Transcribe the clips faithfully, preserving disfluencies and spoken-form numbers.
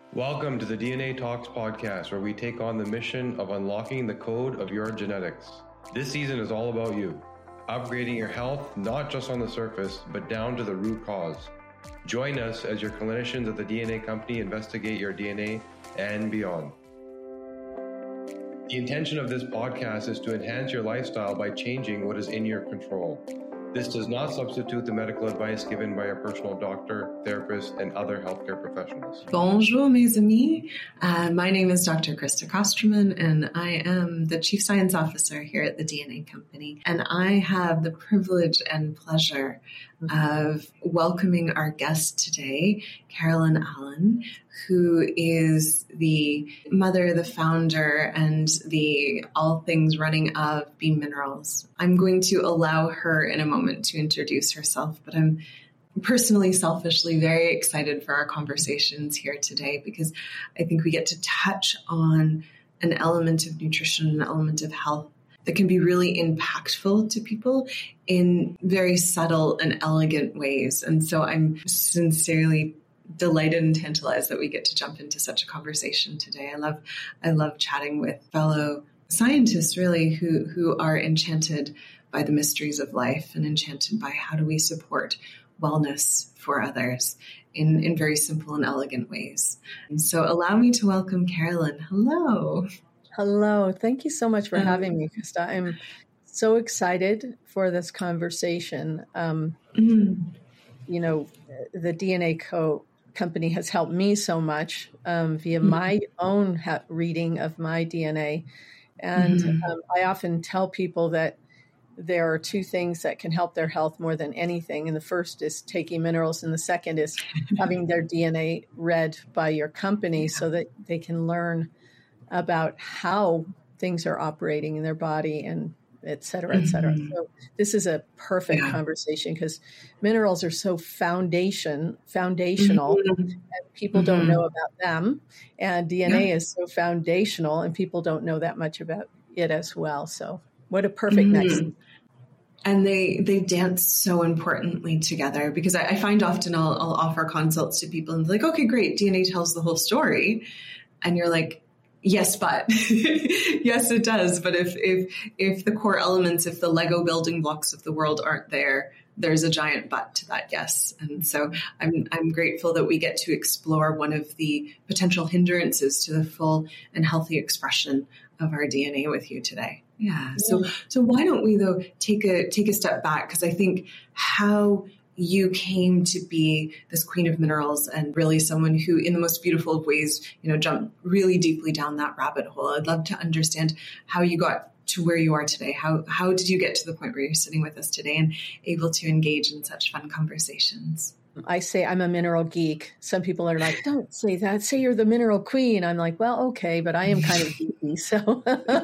Welcome to the D N A Talks podcast, where we take on the mission of unlocking the code of your genetics. This season is all about you, upgrading your health, not just on the surface, but down to the root cause. Join us as your clinicians at the D N A Company investigate your D N A and beyond. The intention of this podcast is to enhance your lifestyle by changing what is in your control. This does not substitute the medical advice given by a personal doctor, therapist, and other healthcare professionals. Bonjour, mes amis. Uh, my name is Doctor Krista Kosterman, and I am the Chief Science Officer here at the D N A Company. And I have the privilege and pleasure of welcoming our guest today, Carolyn Allen, who is the mother, the founder, and the all things running of Beam Minerals. I'm going to allow her in a moment to introduce herself, but I'm personally, selfishly very excited for our conversations here today because I think we get to touch on an element of nutrition, an element of health that can be really impactful to people in very subtle and elegant ways. And so I'm sincerely delighted and tantalized that we get to jump into such a conversation today. I love, I love chatting with fellow scientists, really, who, who are enchanted by the mysteries of life and enchanted by how do we support wellness for others in, in very simple and elegant ways. And so allow me to welcome Carolyn. Hello. Hello. Thank you so much for um, having me, Krista. I'm so excited for this conversation. Um, mm. You know, the D N A Co. company has helped me so much um, via mm. my own ha- reading of my D N A. And mm. um, I often tell people that there are two things that can help their health more than anything. And the first is taking minerals. And the second is having their D N A read by your company yeah. so that they can learn about how things are operating in their body and et cetera, et cetera. Mm-hmm. So this is a perfect yeah. conversation because minerals are so foundation, foundational mm-hmm. and people mm-hmm. don't know about them. And D N A yeah. is so foundational and people don't know that much about it as well. So what a perfect mm-hmm. next. And they, they dance so importantly together because I, I find often I'll, I'll offer consults to people and they're like, okay, great. D N A tells the whole story. And you're like, yes, but yes, it does. But if, if, if the core elements, if the Lego building blocks of the world aren't there, there's a giant but to that yes. And so I'm, I'm grateful that we get to explore one of the potential hindrances to the full and healthy expression of our D N A with you today. Yeah. So, so why don't we though take a, take a step back? Cause I think how you came to be this queen of minerals and really someone who in the most beautiful of ways, you know, jumped really deeply down that rabbit hole. I'd love to understand how you got to where you are today. How, how did you get to the point where you're sitting with us today and able to engage in such fun conversations? I say I'm a mineral geek. Some people are like, don't say that. Say you're the mineral queen. I'm like, well, okay, but I am kind of geeky. So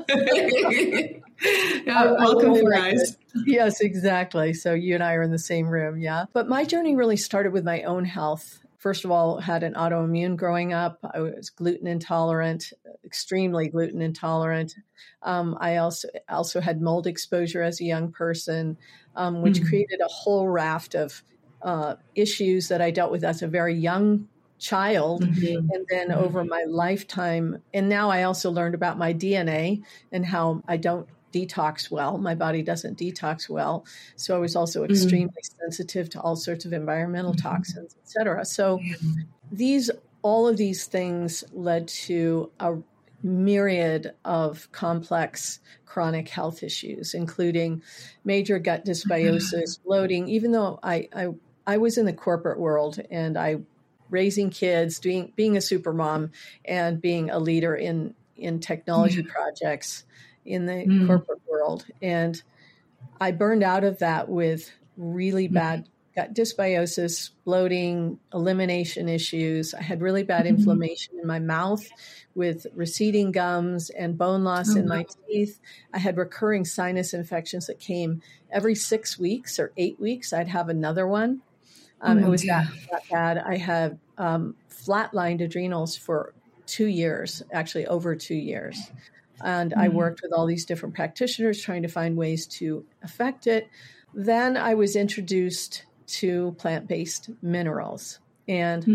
yeah, welcome, really guys. Like yes, exactly. So you and I are in the same room. Yeah. But my journey really started with my own health. First of all, had an autoimmune growing up. I was gluten intolerant, extremely gluten intolerant. Um, I also also had mold exposure as a young person, um, which mm-hmm. created a whole raft of Uh, issues that I dealt with as a very young child. Mm-hmm. And then mm-hmm. over my lifetime, and now I also learned about my D N A and how I don't detox well. My body doesn't detox well. So I was also extremely mm-hmm. sensitive to all sorts of environmental mm-hmm. toxins, et cetera. So yeah. these, all of these things led to a myriad of complex chronic health issues, including major gut dysbiosis, bloating, even though I, I I was in the corporate world and I raising kids, doing being a super mom and being a leader in, in technology mm. projects in the mm. corporate world. And I burned out of that with really bad gut dysbiosis, bloating, elimination issues. I had really bad mm-hmm. inflammation in my mouth with receding gums and bone loss oh, in my wow. teeth. I had recurring sinus infections that came every six weeks or eight weeks. I'd have another one. Um, oh, it was that, that bad. I had um, flatlined adrenals for two years, actually over two years. And mm-hmm. I worked with all these different practitioners trying to find ways to affect it. Then I was introduced to plant-based minerals. And mm-hmm.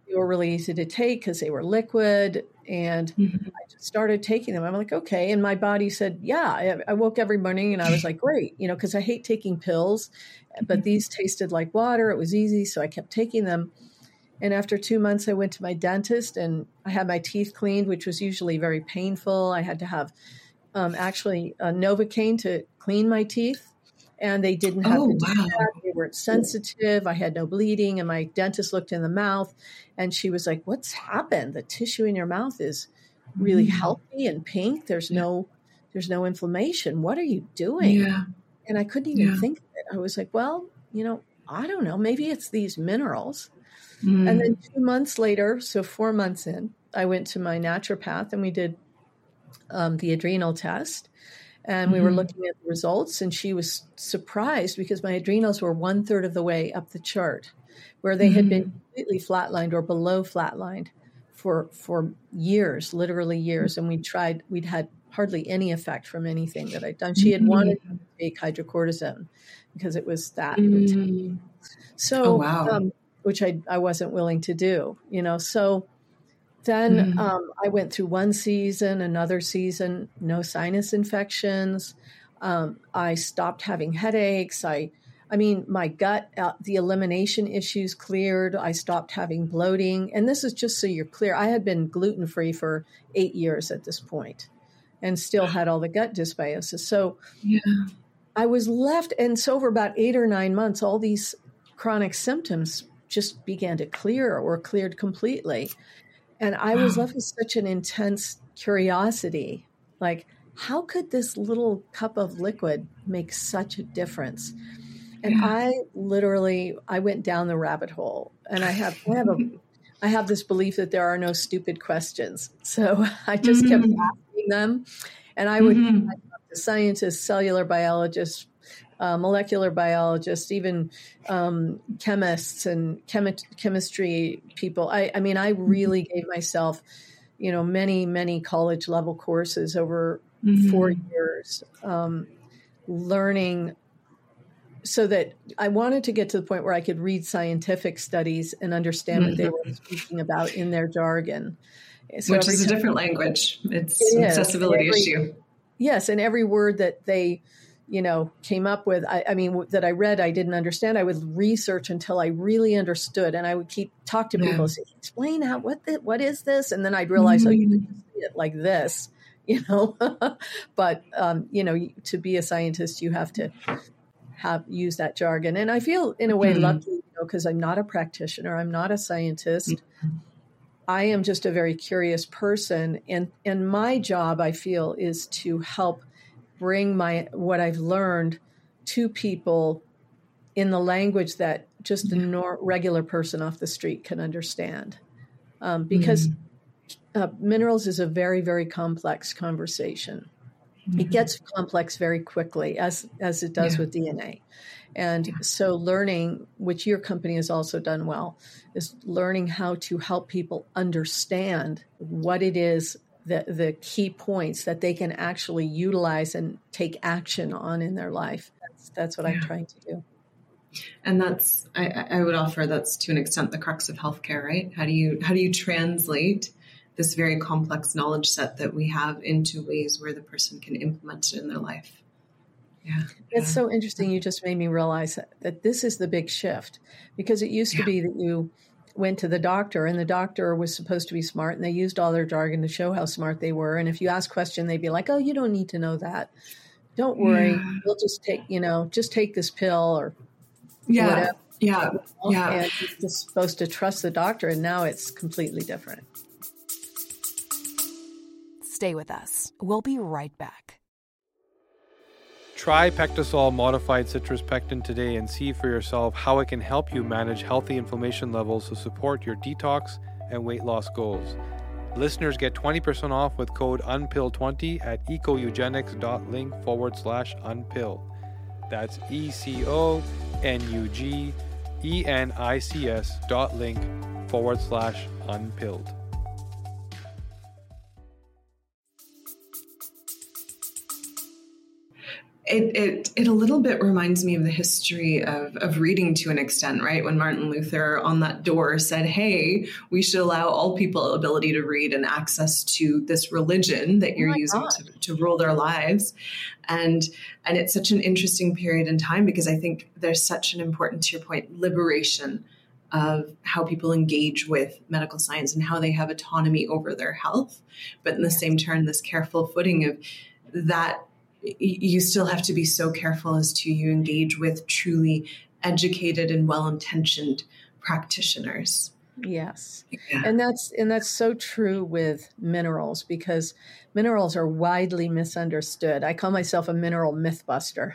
they were really easy to take because they were liquid. And mm-hmm. I just started taking them. I'm like, okay. And my body said, yeah. I, I woke every morning and I was like, great, you know, because I hate taking pills, but these tasted like water. It was easy. So I kept taking them. And after two months, I went to my dentist and I had my teeth cleaned, which was usually very painful. I had to have um, actually a Novocaine to clean my teeth. And they didn't have oh, to do wow. that. They weren't sensitive. I had no bleeding. And my dentist looked in the mouth and she was like, what's happened? The tissue in your mouth is really mm. healthy and pink. There's yeah. no there's no inflammation. What are you doing? Yeah. And I couldn't even yeah. think of it. I was like, well, you know, I don't know. Maybe it's these minerals. Mm. And then two months later, so four months in, I went to my naturopath and we did um, the adrenal test. And we mm-hmm. were looking at the results, and she was surprised because my adrenals were one third of the way up the chart, where they mm-hmm. had been completely flatlined or below flatlined for for years, literally years. And we tried, we'd had hardly any effect from anything that I'd done. She had mm-hmm. wanted to take hydrocortisone because it was that mm-hmm. intense. So, oh, wow. um, which I I wasn't willing to do, you know. So then mm. um, I went through one season, another season, no sinus infections. Um, I stopped having headaches. I, I mean, my gut, uh, the elimination issues cleared. I stopped having bloating. And this is just so you're clear. I had been gluten-free for eight years at this point and still had all the gut dysbiosis. So yeah. I was left. And so over about eight or nine months, all these chronic symptoms just began to clear or cleared completely. And I was left with such an intense curiosity, like, how could this little cup of liquid make such a difference? And yeah. I literally, I went down the rabbit hole, and I have, I have a, I have this belief that there are no stupid questions. So I just mm-hmm. kept asking them, and I would, mm-hmm. I talk to scientists, cellular biologists, Uh, molecular biologists, even um, chemists and chemi- chemistry people. I, I mean, I really gave myself, you know, many, many college level courses over mm-hmm. four years, um, learning so that I wanted to get to the point where I could read scientific studies and understand mm-hmm. what they were speaking about in their jargon. So Which is a different language. It's it an accessibility every, issue. Yes. And every word that they you know, came up with, I, I mean, that I read, I didn't understand. I would research until I really understood. And I would keep talk to people yeah. and say, explain how, what, the, what is this? And then I'd realize, mm-hmm. oh, you can see it like this, you know, but, um, you know, to be a scientist, you have to have, use that jargon. And I feel in a way mm-hmm. lucky, you know, because I'm not a practitioner. I'm not a scientist. Mm-hmm. I am just a very curious person. And, and my job, I feel, is to help bring my what I've learned to people in the language that just the nor- regular person off the street can understand. Um, because mm-hmm. uh, minerals is a very, very complex conversation. Mm-hmm. It gets complex very quickly, as as it does yeah. with D N A. And yeah. so learning, which your company has also done well, is learning how to help people understand what it is, the the key points that they can actually utilize and take action on in their life. That's, that's what yeah. I'm trying to do. And that's, I, I would offer that's to an extent the crux of healthcare, right? How do you, how do you translate this very complex knowledge set that we have into ways where the person can implement it in their life? Yeah. It's yeah. so interesting. You just made me realize that, that this is the big shift, because it used yeah. to be that you went to the doctor and the doctor was supposed to be smart and they used all their jargon to show how smart they were. And if you ask a question, they'd be like, oh, you don't need to know that. Don't worry. Yeah. We'll just take, you know, just take this pill or yeah. whatever. Yeah. Yeah. And you're just supposed to trust the doctor. And now it's completely different. Stay with us. We'll be right back. Try Pectosol modified citrus pectin today and see for yourself how it can help you manage healthy inflammation levels to support your detox and weight loss goals. Listeners get twenty percent off with code U N P I L twenty at ecoeugenics.link forward slash unpill. That's E-C-O-N-U-G-E-N-I-C-S dot link forward slash unpilled. It, it it a little bit reminds me of the history of, of reading to an extent, right? When Martin Luther on that door said, hey, we should allow all people ability to read and access to this religion that you're Oh my using God. to, to rule their lives. And and it's such an interesting period in time because I think there's such an important, to your point, liberation of how people engage with medical science and how they have autonomy over their health. But in the same turn, this careful footing of that you still have to be so careful as to you engage with truly educated and well-intentioned practitioners. Yes. Yeah. And that's and that's so true with minerals because minerals are widely misunderstood. I call myself a mineral mythbuster.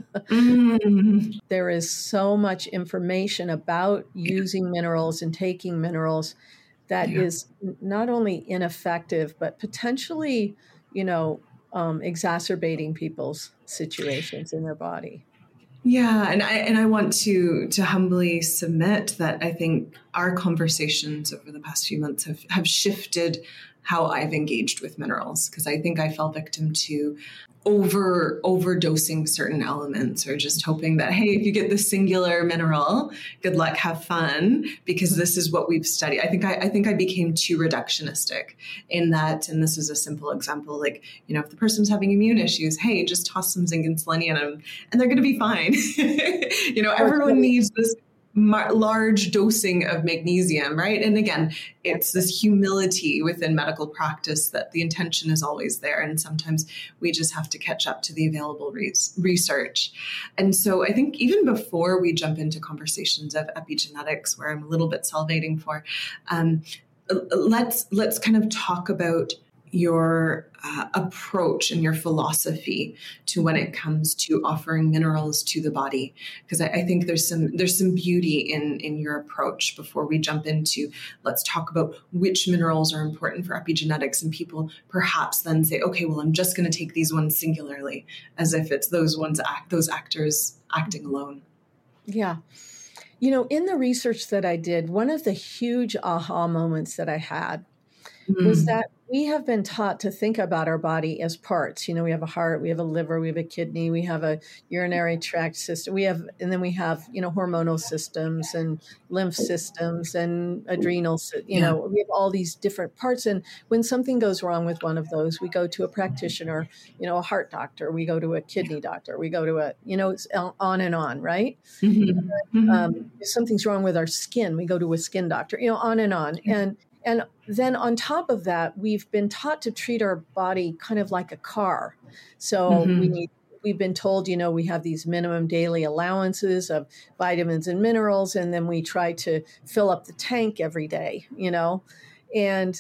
Mm. There is so much information about using minerals and taking minerals that Yeah. is not only ineffective, but potentially, you know, um, exacerbating people's situations in their body. Yeah, and I and I want to to humbly submit that I think our conversations over the past few months have, have shifted how I've engaged with minerals, because I think I fell victim to over overdosing certain elements, or just hoping that, hey, if you get this singular mineral, good luck, have fun, because this is what we've studied. I think I, I think I became too reductionistic in that, and this is a simple example, like, you know, if the person's having immune issues, hey, just toss some zinc and selenium in them, and they're going to be fine. You know, everyone needs this large dosing of magnesium, right? And again, it's this humility within medical practice that the intention is always there. And sometimes we just have to catch up to the available re- research. And so I think even before we jump into conversations of epigenetics, where I'm a little bit salivating for, um, let's let's kind of talk about your uh, approach and your philosophy to when it comes to offering minerals to the body, because I, I think there's some there's some beauty in in your approach. Before we jump into, let's talk about which minerals are important for epigenetics, and people perhaps then say, okay, well, I'm just going to take these ones singularly, as if it's those ones act those actors acting alone. Yeah. You know, in the research that I did, one of the huge aha moments that I had mm. was that we have been taught to think about our body as parts. You know, we have a heart, we have a liver, we have a kidney, we have a urinary tract system, we have, and then we have, you know, hormonal systems and lymph systems and adrenal, you yeah. know, we have all these different parts. And when something goes wrong with one of those, we go to a practitioner, you know, a heart doctor, we go to a kidney doctor, we go to a, you know, it's on and on, right? Mm-hmm. Um, if something's wrong with our skin, we go to a skin doctor, you know, on and on. And And then on top of that, we've been taught to treat our body kind of like a car. So mm-hmm. we need, we've been told, you know, we have these minimum daily allowances of vitamins and minerals, and then we try to fill up the tank every day, you know, and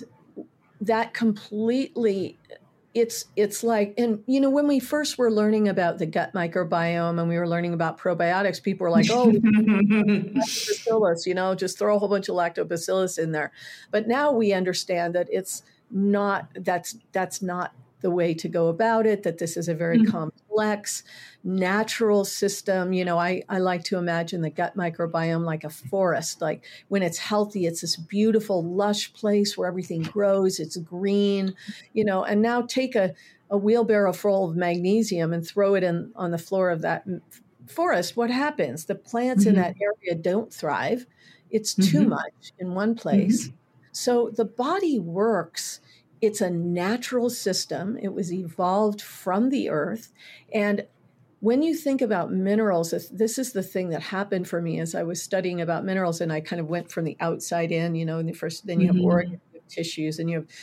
that completely, it's it's like, and, you know, when we first were learning about the gut microbiome and we were learning about probiotics, people were like, oh, lactobacillus, you know, just throw a whole bunch of lactobacillus in there. But now we understand that it's not, that's that's not the way to go about it, that this is a very mm-hmm. complex, natural system. You know, I, I like to imagine the gut microbiome like a forest. Like when it's healthy, it's this beautiful, lush place where everything grows, it's green, you know, and now take a, a wheelbarrow full of magnesium and throw it in on the floor of that forest. What happens? The plants mm-hmm. in that area don't thrive. It's too mm-hmm. much in one place. Mm-hmm. So the body works. It's a natural system. It was evolved from the earth. And when you think about minerals, this is the thing that happened for me as I was studying about minerals, and I kind of went from the outside in, you know, and the first, then you have mm-hmm. organs, you have tissues, and you have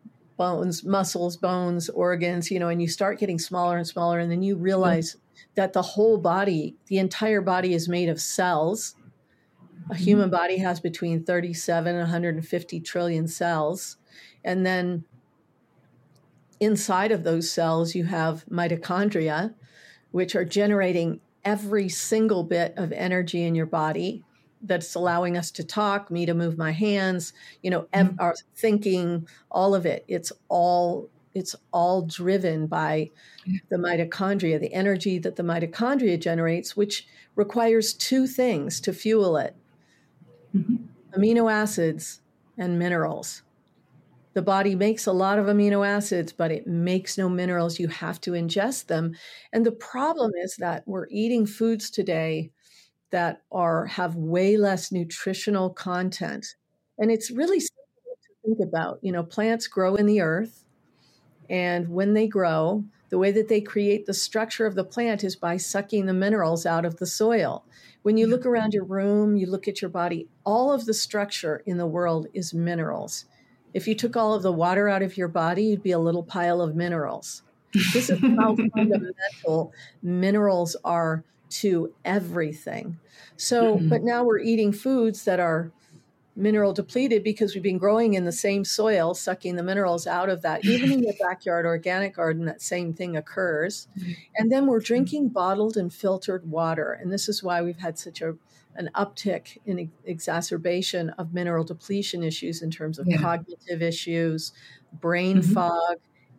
bones, muscles, bones, organs, you know, and you start getting smaller and smaller. And then you realize yeah. that the whole body, the entire body is made of cells. A mm-hmm. human body has between thirty-seven and one hundred fifty trillion cells. And then inside of those cells, you have mitochondria, which are generating every single bit of energy in your body that's allowing us to talk, me to move my hands, you know, ev- our thinking, all of it. It's all it's all driven by the mitochondria, the energy that the mitochondria generates, which requires two things to fuel it: mm-hmm. amino acids and minerals. The body makes a lot of amino acids, but it makes no minerals. You have to ingest them. And the problem is that we're eating foods today that are have way less nutritional content. And it's really simple to think about. You know, plants grow in the earth, and when they grow, the way that they create the structure of the plant is by sucking the minerals out of the soil. When you look around your room, you look at your body, all of the structure in the world is minerals. If you took all of the water out of your body, you'd be a little pile of minerals. This is how fundamental minerals are to everything. So, mm-hmm. but now we're eating foods that are mineral depleted because we've been growing in the same soil, sucking the minerals out of that. Even in your backyard organic garden, that same thing occurs. And then we're drinking bottled and filtered water. And this is why we've had such a an uptick in exacerbation of mineral depletion issues in terms of yeah. cognitive issues, brain mm-hmm. fog,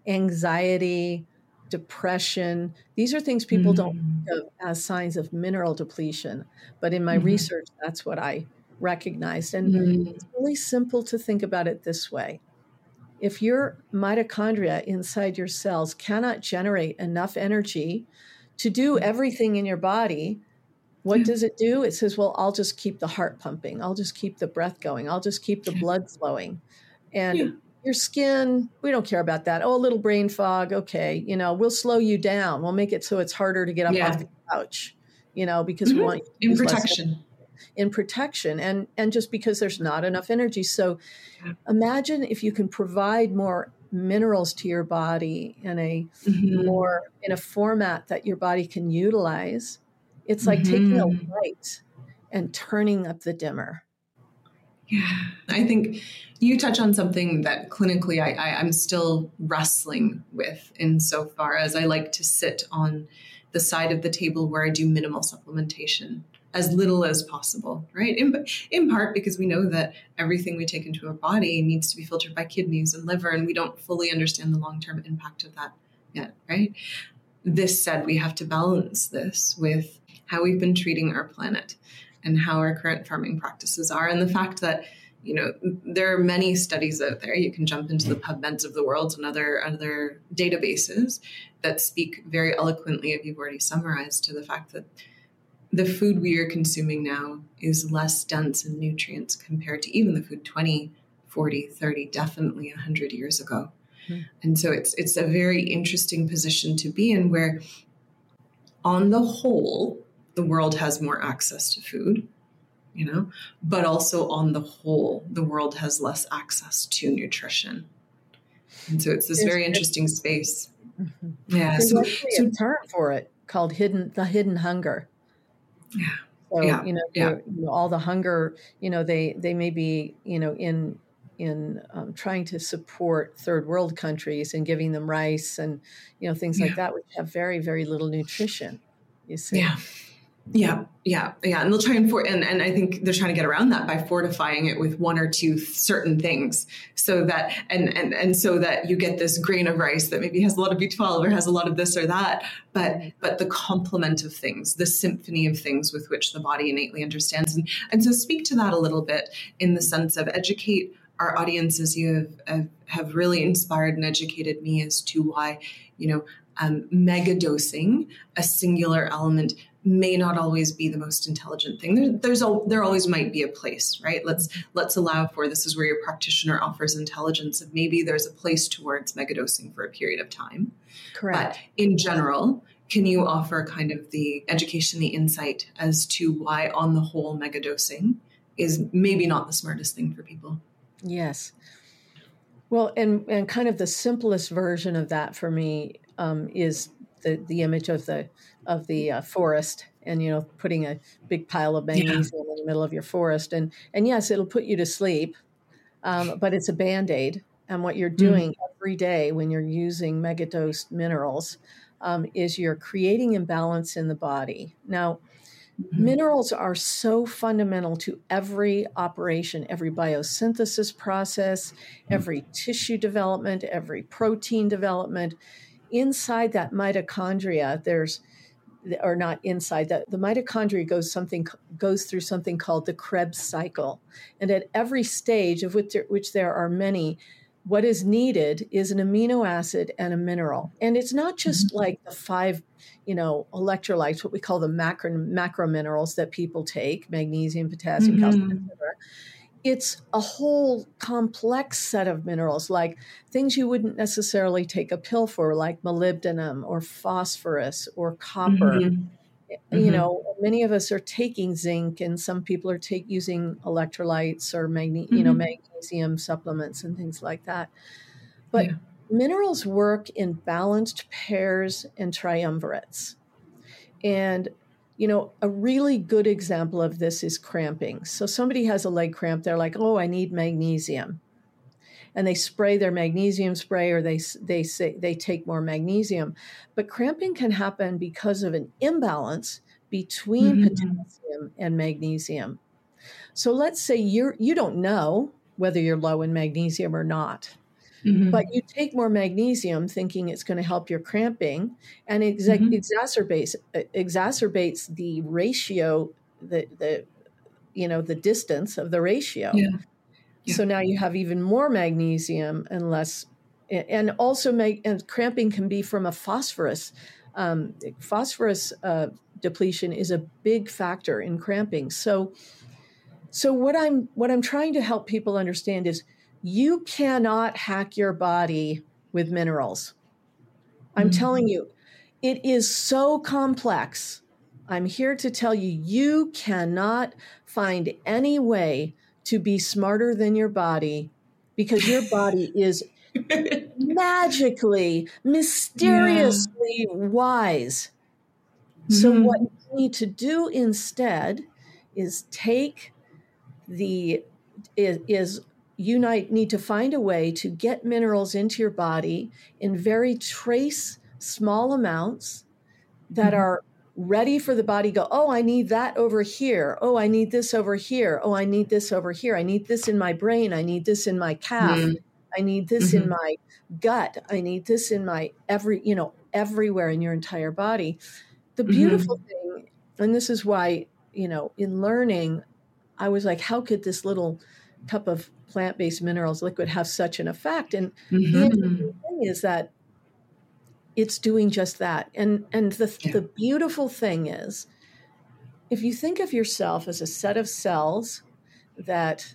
anxiety, depression. These are things people mm-hmm. don't think of as signs of mineral depletion. But in my mm-hmm. research, that's what I recognized. And mm-hmm. it's really simple to think about it this way. If your mitochondria inside your cells cannot generate enough energy to do everything in your body, what yeah. does it do? It says, well, I'll just keep the heart pumping. I'll just keep the breath going. I'll just keep the blood flowing. And yeah. your skin, we don't care about that. Oh, a little brain fog. Okay. You know, we'll slow you down. We'll make it so it's harder to get up yeah. off the couch, you know, because mm-hmm. we want you in protection. in protection and, and just because there's not enough energy. So yeah. imagine if you can provide more minerals to your body in a mm-hmm. more, in a format that your body can utilize. It's like mm-hmm. taking a light and turning up the dimmer. Yeah, I think you touch on something that clinically I, I, I'm still wrestling with insofar as I like to sit on the side of the table where I do minimal supplementation, as little as possible, right? In, in part because we know that everything we take into our body needs to be filtered by kidneys and liver, and we don't fully understand the long-term impact of that yet, right? This said, we have to balance this with how we've been treating our planet and how our current farming practices are. And the fact that, you know, there are many studies out there. You can jump into the PubMeds of the world and other, other databases that speak very eloquently, if you've already summarized, to the fact that the food we are consuming now is less dense in nutrients compared to even the food twenty, forty, thirty, definitely one hundred years ago. Mm-hmm. And so it's it's a very interesting position to be in where, on the whole, the world has more access to food, you know, but also on the whole, the world has less access to nutrition. And so it's this very interesting space. Mm-hmm. Yeah. There's so, actually so a term for it called hidden, the hidden hunger. Yeah. So, yeah. you know, yeah. you know, all the hunger, you know, they, they may be, you know, in, in um, trying to support third world countries and giving them rice and, you know, things yeah. like that, which have very, very little nutrition, you see. Yeah. Yeah, yeah, yeah. And they'll try and, for, and and I think they're trying to get around that by fortifying it with one or two certain things so that, and, and, and so that you get this grain of rice that maybe has a lot of B twelve or has a lot of this or that, but, but the complement of things, the symphony of things with which the body innately understands. And, and so speak to that a little bit in the sense of educate our audiences. You have, have, have really inspired and educated me as to why, you know, um, mega dosing, a singular element, may not always be the most intelligent thing. There, there's a, there always might be a place, right? Let's let's allow for this is where your practitioner offers intelligence of maybe there's a place towards megadosing for a period of time. Correct. But in general, can you offer kind of the education, the insight as to why on the whole megadosing is maybe not the smartest thing for people? Yes. Well, and, and kind of the simplest version of that for me um, is the, the image of the of the uh, forest and, you know, putting a big pile of magnesium yeah. in the middle of your forest. And, and yes, it'll put you to sleep, um, but it's a Band-Aid. And what you're doing mm. every day when you're using megadosed minerals um, is you're creating imbalance in the body. Now, mm-hmm. minerals are so fundamental to every operation, every biosynthesis process, every tissue development, every protein development. Inside that mitochondria, there's, or not inside that, the mitochondria goes something goes through something called the Krebs cycle, and at every stage of which there, which there are many, what is needed is an amino acid and a mineral. And it's not just mm-hmm. like the five, you know, electrolytes, what we call the macro, macro minerals that people take, magnesium, potassium, mm-hmm. calcium, et cetera. It's a whole complex set of minerals, like things you wouldn't necessarily take a pill for, like molybdenum or phosphorus or copper. Mm-hmm. You mm-hmm. know, many of us are taking zinc, and some people are take using electrolytes or magne- mm-hmm. you know, magnesium supplements and things like that. But yeah. minerals work in balanced pairs and triumvirates. And, you know, a really good example of this is cramping. So somebody has a leg cramp, they're like, oh, I need magnesium. And they spray their magnesium spray, or they they say they take more magnesium. But cramping can happen because of an imbalance between mm-hmm. potassium and magnesium. So let's say you're you don't know whether you're low in magnesium or not, mm-hmm. but you take more magnesium thinking it's going to help your cramping, and it exa- mm-hmm. exacerbates exacerbates the ratio, the the you know the distance of the ratio. Yeah. Yeah. So now you have even more magnesium and less, and also make, and cramping can be from a phosphorus. Um, phosphorus uh, depletion is a big factor in cramping. So, so what I'm what I'm trying to help people understand is you cannot hack your body with minerals. I'm mm-hmm. telling you, it is so complex. I'm here to tell you, you cannot find any way to be smarter than your body, because your body is magically, mysteriously yeah. wise. Mm-hmm. So what you need to do instead is take the, is, is you need to find a way to get minerals into your body in very trace small amounts that mm-hmm. are ready for the body to go, oh, I need that over here. Oh, I need this over here. Oh, I need this over here. I need this in my brain. I need this in my calf. Mm-hmm. I need this mm-hmm. in my gut. I need this in my every, you know, everywhere in your entire body. The beautiful mm-hmm. thing, and this is why, you know, in learning, I was like, how could this little cup of plant-based minerals liquid have such an effect? And mm-hmm. the interesting thing is that it's doing just that. And and the, yeah. the beautiful thing is, if you think of yourself as a set of cells that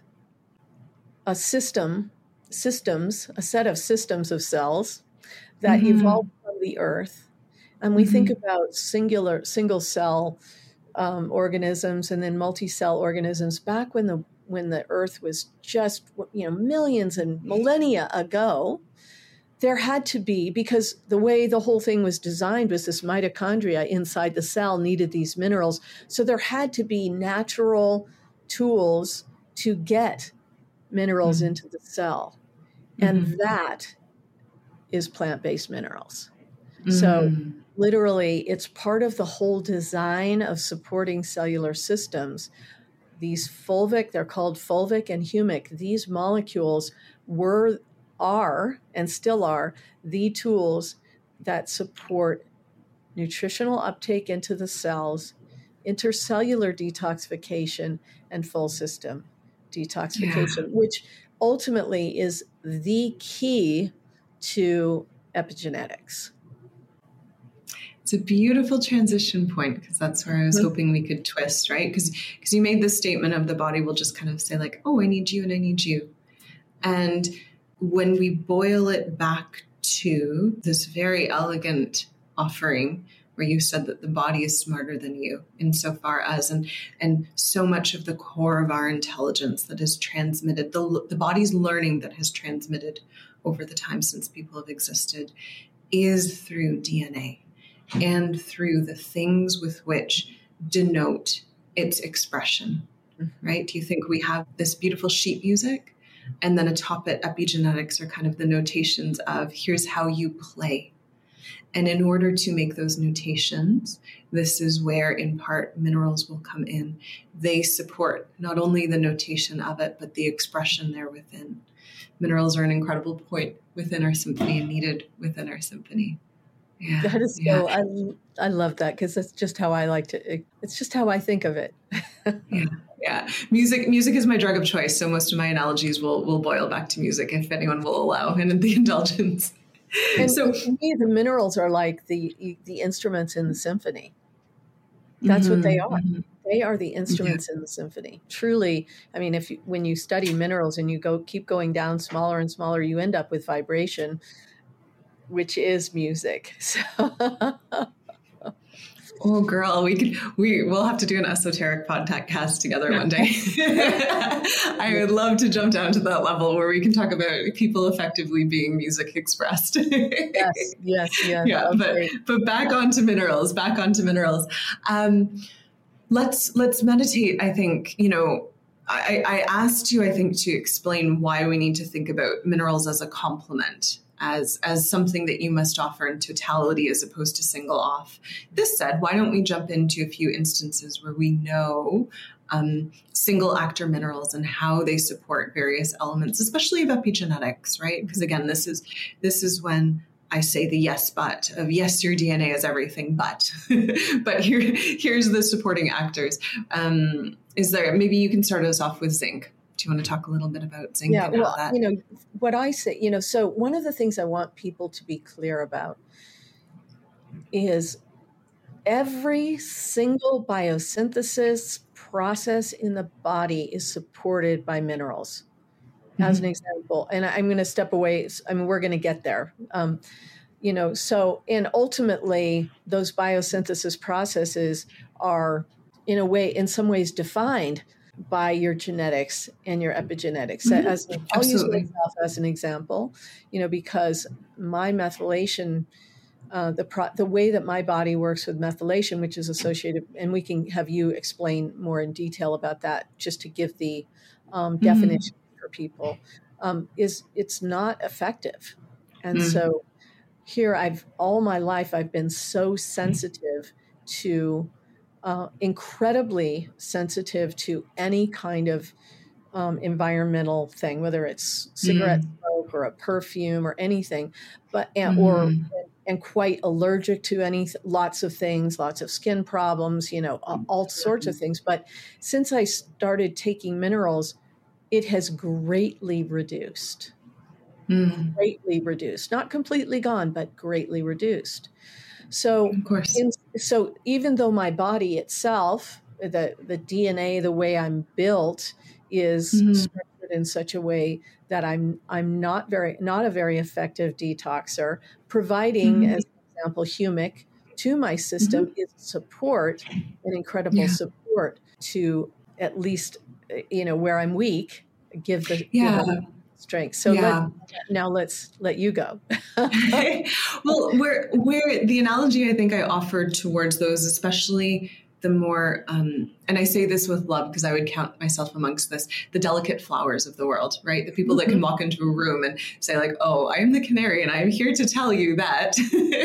a system, systems, a set of systems of cells that mm-hmm. evolved from the earth, and we mm-hmm. think about singular, single cell um, organisms and then multi-cell organisms back when the when the earth was just, you know, millions and millennia ago. There had to be, because the way the whole thing was designed was this mitochondria inside the cell needed these minerals. So there had to be natural tools to get minerals mm-hmm. into the cell. And mm-hmm. that is plant-based minerals. Mm-hmm. So literally, it's part of the whole design of supporting cellular systems. These fulvic, they're called fulvic and humic, these molecules were are and still are the tools that support nutritional uptake into the cells, intercellular detoxification, and full system detoxification, yeah. which ultimately is the key to epigenetics. It's a beautiful transition point, because that's where I was mm-hmm. hoping we could twist, right? Because because you made this statement of the body will just kind of say like, oh, I need you and I need you. And when we boil it back to this very elegant offering where you said that the body is smarter than you insofar as, and, and so much of the core of our intelligence that is transmitted, the, the body's learning that has transmitted over the time since people have existed is through D N A and through the things with which denote its expression, mm-hmm. right? Do you think we have this beautiful sheet music? And then atop it, epigenetics are kind of the notations of here's how you play. And in order to make those notations, this is where in part minerals will come in. They support not only the notation of it, but the expression there within. Minerals are an incredible point within our symphony and needed within our symphony. Yeah, that is yeah. so, I, I love that because that's just how I like to, it's just how I think of it. Yeah. Yeah. Music, music is my drug of choice. So most of my analogies will, will boil back to music if anyone will allow and the indulgence. And, so and to me, the minerals are like the, the instruments in the symphony. That's mm-hmm, what they are. Mm-hmm. They are the instruments yeah. in the symphony. Truly, I mean, if you, when you study minerals and you go keep going down smaller and smaller, you end up with vibration, which is music. So. Oh, girl, we could we will have to do an esoteric podcast together one day. I would love to jump down to that level where we can talk about people effectively being music expressed. yes, yes, yes. Yeah, okay. but but back onto minerals. Back onto minerals. Um, let's let's meditate. I think you know. I, I asked you, I think, to explain why we need to think about minerals as a complement. As, as something that you must offer in totality as opposed to single off. This said, why don't we jump into a few instances where we know um, single actor minerals and how they support various elements, especially of epigenetics, right? Because again, this is this is when I say the yes but of yes, your D N A is everything, but but here here's the supporting actors. Um, is there maybe you can start us off with zinc? Do you want to talk a little bit about zinc? Yeah, and well, how that... you know, what I say, you know, so one of the things I want people to be clear about is every single biosynthesis process in the body is supported by minerals, mm-hmm. as an example. And I'm going to step away. I mean, we're going to get there. Um, you know, so, and ultimately, those biosynthesis processes are, in a way, in some ways, defined by your genetics and your epigenetics. Mm-hmm. As I'll Absolutely. use myself as an example, you know, because my methylation, uh, the pro- the way that my body works with methylation, which is associated, and we can have you explain more in detail about that, just to give the um, mm-hmm. definition for people, um, is it's not effective. And mm-hmm. so here I've, all my life, I've been so sensitive to Uh, incredibly sensitive to any kind of um, environmental thing, whether it's cigarette mm. smoke or a perfume or anything, but and, mm. or and quite allergic to any lots of things, lots of skin problems, you know, all, all sorts of things. But since I started taking minerals, it has greatly reduced, mm. greatly reduced, not completely gone, but greatly reduced. So, of course. In, so even though my body itself, the, the D N A, the way I'm built is mm-hmm. structured in such a way that I'm, I'm not very, not a very effective detoxer, providing, mm-hmm. as an example, humic to my system mm-hmm. is support, an incredible yeah. support to at least, you know, where I'm weak, give the, yeah. give the strength. So yeah. let, now let's let you go. Well, where where the analogy I think I offered towards those, especially the more, um, and I say this with love because I would count myself amongst this, the delicate flowers of the world, right? The people mm-hmm. that can walk into a room and say like, oh, I am the canary and I'm here to tell you that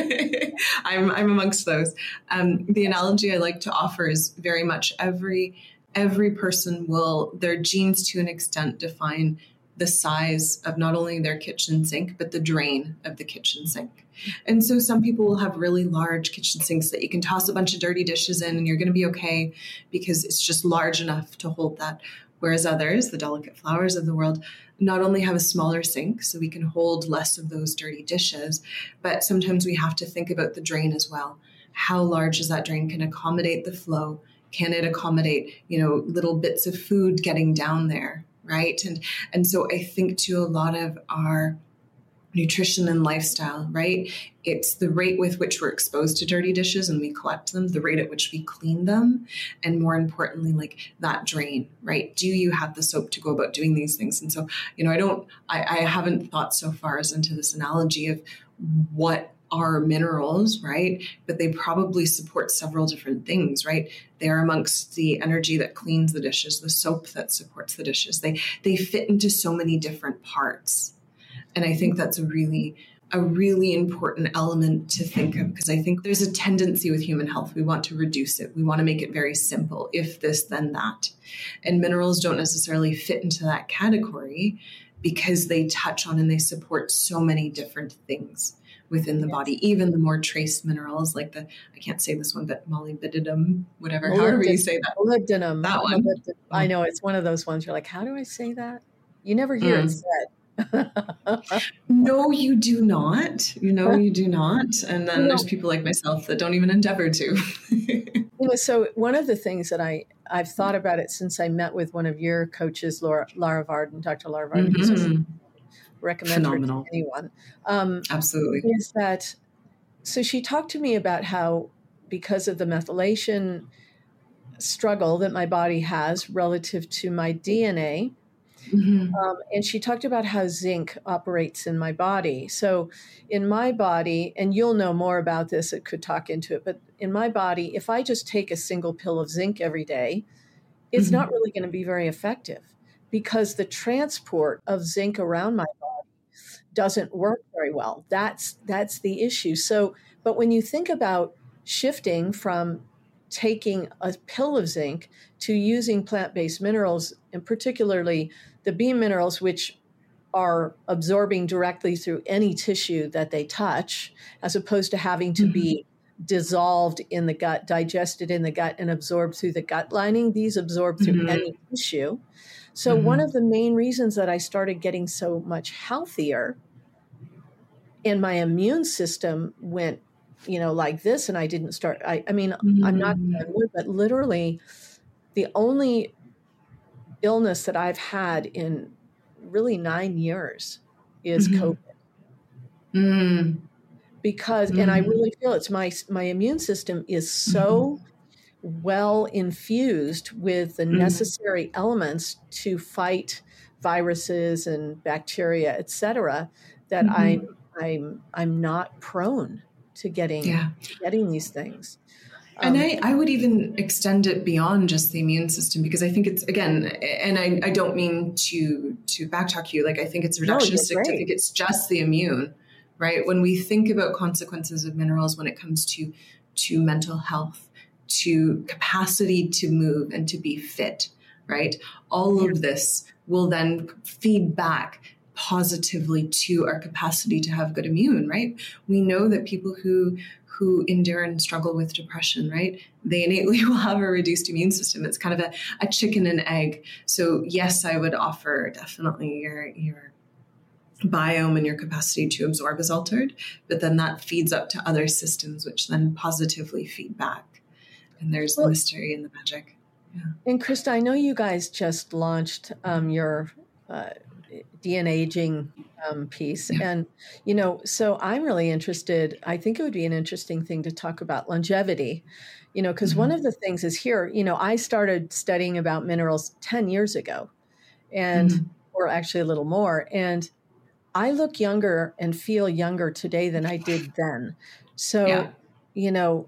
I'm I'm amongst those. Um, the analogy I like to offer is very much every every person will, their genes to an extent define the size of not only their kitchen sink, but the drain of the kitchen sink. And so some people will have really large kitchen sinks that you can toss a bunch of dirty dishes in and you're going to be okay because it's just large enough to hold that. Whereas others, the delicate flowers of the world, not only have a smaller sink so we can hold less of those dirty dishes, but sometimes we have to think about the drain as well. How large is that drain? Can accommodate the flow? Can it accommodate, you know, little bits of food getting down there? Right. And and so I think to a lot of our nutrition and lifestyle, right, it's the rate with which we're exposed to dirty dishes and we collect them, the rate at which we clean them, and more importantly, like that drain, right? Do you have the soap to go about doing these things? And so, you know, I don't, I, I haven't thought so far as into this analogy of what are minerals, right? But they probably support several different things, right? They are amongst the energy that cleans the dishes, the soap that supports the dishes. They they fit into so many different parts. And I think that's a really, a really important element to think of, because I think there's a tendency with human health. We want to reduce it. We want to make it very simple. If this, then that. And minerals don't necessarily fit into that category. because they touch on and they support so many different things within the Yes. body, even the more trace minerals like the, I can't say this one, but molybdenum, whatever, Molybdenum. however you say that. Molybdenum. That one. Molybdenum. I know, it's one of those ones you're like, how do I say that? You never hear Mm. it said. No, you do not. You know, you do not. And then No. there's people like myself that don't even endeavor to. You know, so one of the things that I, I've thought about it since I met with one of your coaches, Laura, Lara Varden, Doctor Lara Varden, who's just Mhm. recommend her to Phenomenal. anyone, um, Absolutely. is that, so she talked to me about how, because of the methylation struggle that my body has relative to my D N A, Mhm. Um, and she talked about how zinc operates in my body. So, in my body, and you'll know more about this, it could talk into it, but in my body, if I just take a single pill of zinc every day, it's Mhm. not really going to be very effective because the transport of zinc around my body doesn't work very well. That's that's the issue. So, but when you think about shifting from taking a pill of zinc to using plant-based minerals, and particularly the B minerals, which are absorbing directly through any tissue that they touch, as opposed to having to Mhm. be dissolved in the gut, digested in the gut, and absorbed through the gut lining. These absorb through Mhm. any tissue. So one Mhm. of the main reasons that I started getting so much healthier and my immune system went, you know, like this, and I didn't start, I, I mean, I'm not, Mhm. but literally the only illness that I've had in really nine years is COVID. Mhm. Because, and I Mhm. really feel it's my, my immune system is so well infused with the Mhm. necessary elements to fight viruses and bacteria, et cetera, that Mhm. I'm I'm I'm not prone to getting Yeah. to getting these things. And Um, I, I would even extend it beyond just the immune system, because I think it's, again, and I, I don't mean to to backtalk you, like I think it's No, you're reductionistic to great. think it's just the immune, right? When we think about consequences of minerals when it comes to to mental health, to capacity to move and to be fit, right? All Yeah. of this will then feed back positively to our capacity to have good immune, right? We know that people who who endure and struggle with depression, right? They innately will have a reduced immune system. It's kind of a, a chicken and egg. So yes, I would offer definitely your, your biome and your capacity to absorb is altered, but then that feeds up to other systems, which then positively feed back. And there's the Well, mystery and the magic. Yeah. and Krista, I know you guys just launched um, your uh, D N A aging um, piece. Yeah. And, you know, so I'm really interested. I think it would be an interesting thing to talk about longevity, you know, because Mm-hmm. one of the things is here, you know, I started studying about minerals ten years ago and, Mm-hmm. or actually a little more. And I look younger and feel younger today than I did then. So, Yeah. you know,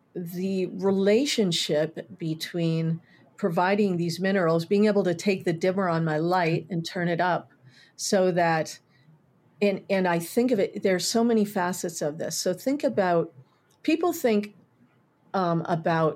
the relationship between providing these minerals, being able to take the dimmer on my light and turn it up so that, and, and I think of it, there's so many facets of this. So think about, people think um, about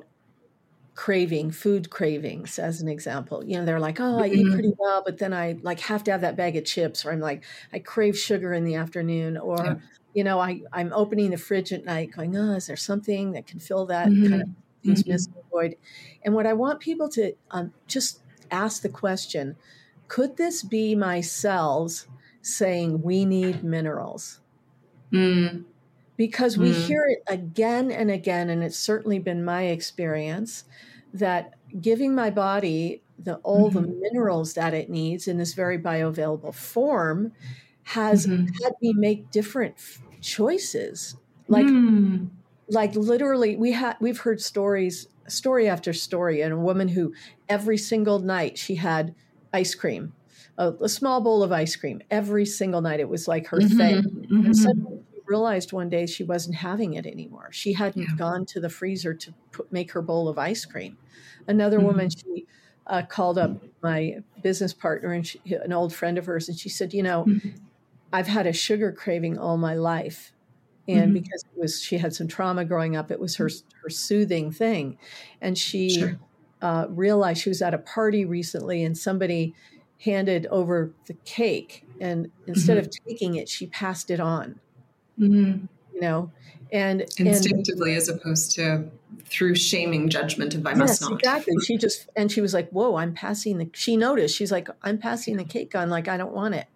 craving, food cravings as an example. You know, they're like, oh, I eat pretty well, but then I like have to have that bag of chips, or I'm like, I crave sugar in the afternoon, or, Yeah. you know, I, I'm opening the fridge at night going, oh, is there something that can fill that Mm-hmm. kind of things Mm-hmm. missing void? And what I want people to um, just ask the question, could this be my cells saying we need minerals? Mm-hmm. Because we Mm-hmm. hear it again and again, and it's certainly been my experience that giving my body the all the Mm-hmm. minerals that it needs in this very bioavailable form has Mm-hmm. had me make different f- choices. Like, Mm-hmm. like literally, we had we've heard stories, story after story, and a woman who every single night she had ice cream, a, a small bowl of ice cream every single night. It was like her thing. Mm-hmm. And suddenly she realized one day she wasn't having it anymore. She hadn't Yeah. gone to the freezer to put, make her bowl of ice cream. Another Mm-hmm. woman, she uh, called up my business partner and she, an old friend of hers, and she said, you know, Mm-hmm. I've had a sugar craving all my life. And Mm-hmm. because it was, she had some trauma growing up, it was her, her soothing thing. And she Sure. uh, realized she was at a party recently and somebody handed over the cake, and instead mm-hmm. of taking it, she passed it on. Mm-hmm. You know, and instinctively, and, as opposed to through shaming judgment of I yes, must not. Exactly. She just, and she was like, whoa, I'm passing the, she noticed, she's like, I'm passing the cake on, like, I don't want it.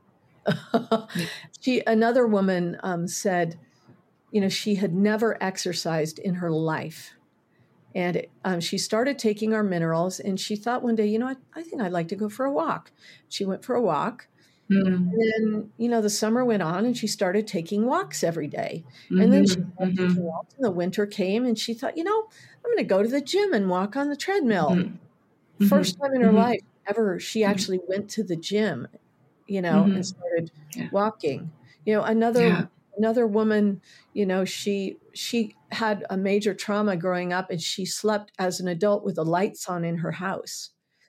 She, another woman um, said, you know, she had never exercised in her life. And um, she started taking our minerals, and she thought one day, you know what, I think I'd like to go for a walk. She went for a walk. Mm-hmm. And then, you know, the summer went on, and she started taking walks every day. Mm-hmm. And then she started mm-hmm. taking walks, and the winter came, and she thought, you know, I'm going to go to the gym and walk on the treadmill. Mm-hmm. First time in her mm-hmm. life ever, she actually mm-hmm. went to the gym, you know, mm-hmm. and started yeah. walking. You know, another yeah. another woman, you know, she she had a major trauma growing up, and she slept as an adult with the lights on in her house.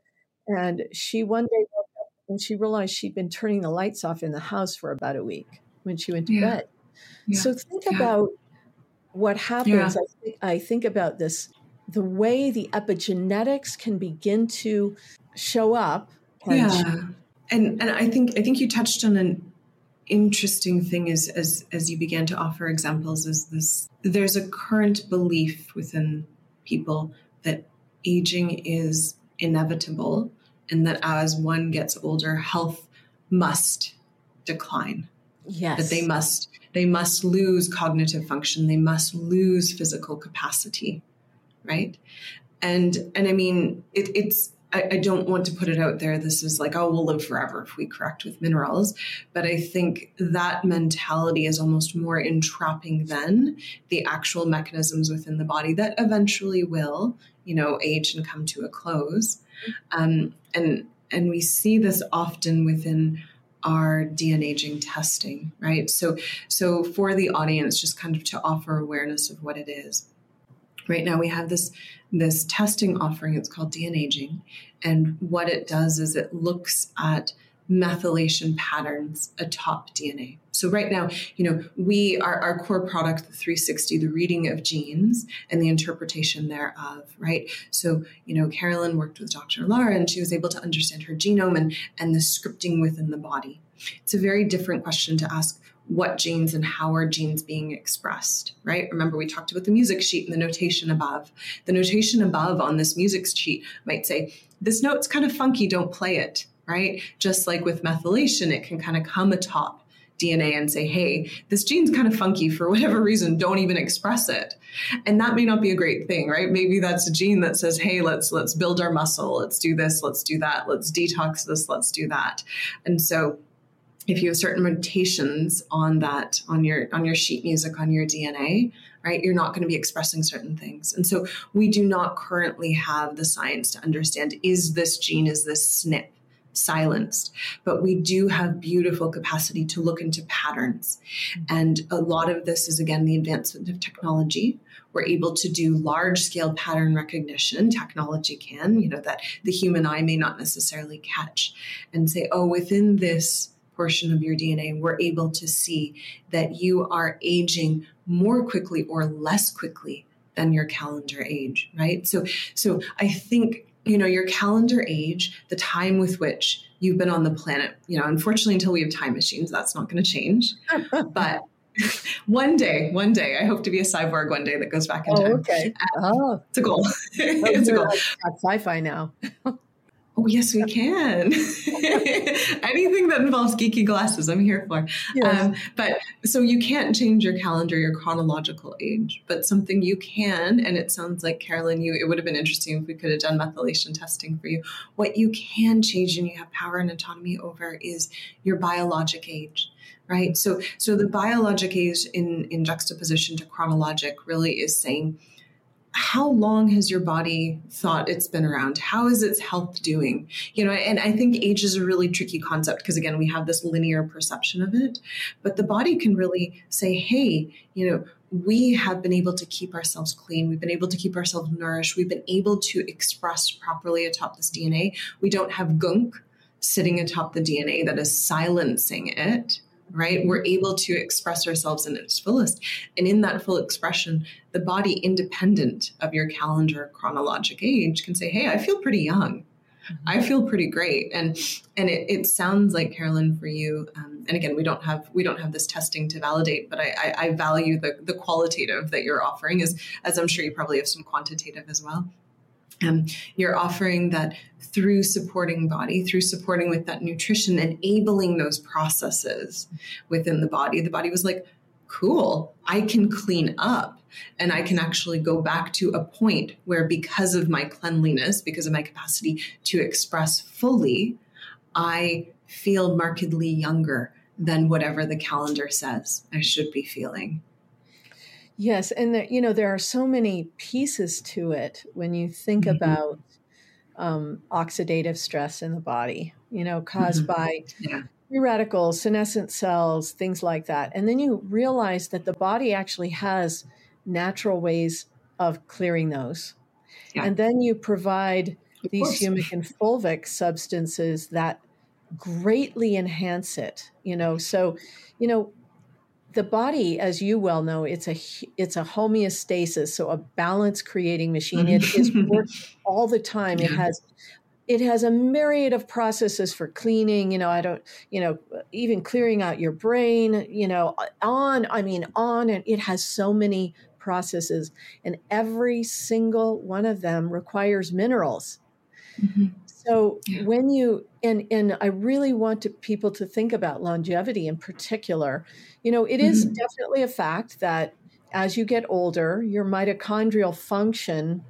And she one day woke up and she realized she'd been turning the lights off in the house for about a week when she went to yeah. bed. Yeah. So think yeah. about what happens. Yeah. I, think, I think about this, the way the epigenetics can begin to show up. Yeah. Show- and and I think I think you touched on an interesting thing is as as you began to offer examples is this, there's a current belief within people that aging is inevitable, and that as one gets older, health must decline. Yes. That they must they must lose cognitive function, they must lose physical capacity, right? And and I mean, it, it's I, I don't want to put it out there. This is like, oh, we'll live forever if we correct with minerals. But I think that mentality is almost more entrapping than the actual mechanisms within the body that eventually will, you know, age and come to a close. Um, and and we see this often within our D N A aging testing, right? So so for the audience, just kind of to offer awareness of what it is. Right now we have this this testing offering. It's called D N A aging. And what it does is it looks at methylation patterns atop D N A. So right now, you know, we our, our core product, the three sixty, the reading of genes and the interpretation thereof, right? So, you know, Carolyn worked with Doctor Lara, and she was able to understand her genome and, and the scripting within the body. It's a very different question to ask, what genes and how are genes being expressed, right? Remember, we talked about the music sheet and the notation above. The notation above on this music sheet might say, this note's kind of funky, don't play it, right? Just like with methylation, it can kind of come atop D N A and say, hey, this gene's kind of funky for whatever reason, don't even express it. And that may not be a great thing, right? Maybe that's a gene that says, hey, let's let's build our muscle, let's do this, let's do that, let's detox this, let's do that. And so if you have certain mutations on that, on your on your sheet music, on your D N A, right, you're not going to be expressing certain things. And so we do not currently have the science to understand, is this gene, is this S N P silenced? But we do have beautiful capacity to look into patterns. And a lot of this is, again, the advancement of technology. We're able to do large scale pattern recognition. Technology can, you know, that the human eye may not necessarily catch, and say, oh, within this portion of your D N A, we're able to see that you are aging more quickly or less quickly than your calendar age, right? So, so I think, you know, your calendar age, the time with which you've been on the planet, you know, unfortunately, until we have time machines, that's not going to change. But one day, one day, I hope to be a cyborg one day that goes back in oh, time. Okay. Oh, it's a goal. It's a goal. Like sci-fi now. Oh, yes, we can. Anything that involves geeky glasses, I'm here for. Yes. Um, but so you can't change your calendar, your chronological age, but something you can, and it sounds like, Carolyn, you, it would have been interesting if we could have done methylation testing for you. What you can change and you have power and autonomy over is your biologic age. Right. So so the biologic age in, in juxtaposition to chronologic really is saying, how long has your body thought it's been around? How is its health doing? You know, and I think age is a really tricky concept because, again, we have this linear perception of it, but the body can really say, hey, you know, we have been able to keep ourselves clean. We've been able to keep ourselves nourished. We've been able to express properly atop this D N A. We don't have gunk sitting atop the D N A that is silencing it. Right? We're able to express ourselves in its fullest. And in that full expression, the body, independent of your calendar chronologic age, can say, hey, I feel pretty young. I feel pretty great. And and it, it sounds like, Carolyn, for you, um, and again, we don't have we don't have this testing to validate, but I, I, I value the the qualitative that you're offering, as, as I'm sure you probably have some quantitative as well. Um, you're offering that through supporting body, through supporting with that nutrition, enabling those processes within the body. The body was like, cool, I can clean up. And I can actually go back to a point where, because of my cleanliness, because of my capacity to express fully, I feel markedly younger than whatever the calendar says I should be feeling. Yes. And, there, you know, there are so many pieces to it when you think mm-hmm. about um, oxidative stress in the body, you know, caused mm-hmm. by yeah. free radicals, senescent cells, things like that. And then you realize that the body actually has natural ways of clearing those. Yeah. And then you provide of these course. humic and fulvic substances that greatly enhance it, you know. So, you know, the body, as you well know, it's a it's a homeostasis, so a balance creating machine. It is working all the time. Yeah. It has It has a myriad of processes for cleaning, you know, I don't, you know, even clearing out your brain, you know, on, I mean, on, and it has so many processes, and every single one of them requires minerals. Mm-hmm. So yeah. when you, and, and I really want to, people to think about longevity in particular, you know, it mm-hmm. is definitely a fact that as you get older, your mitochondrial function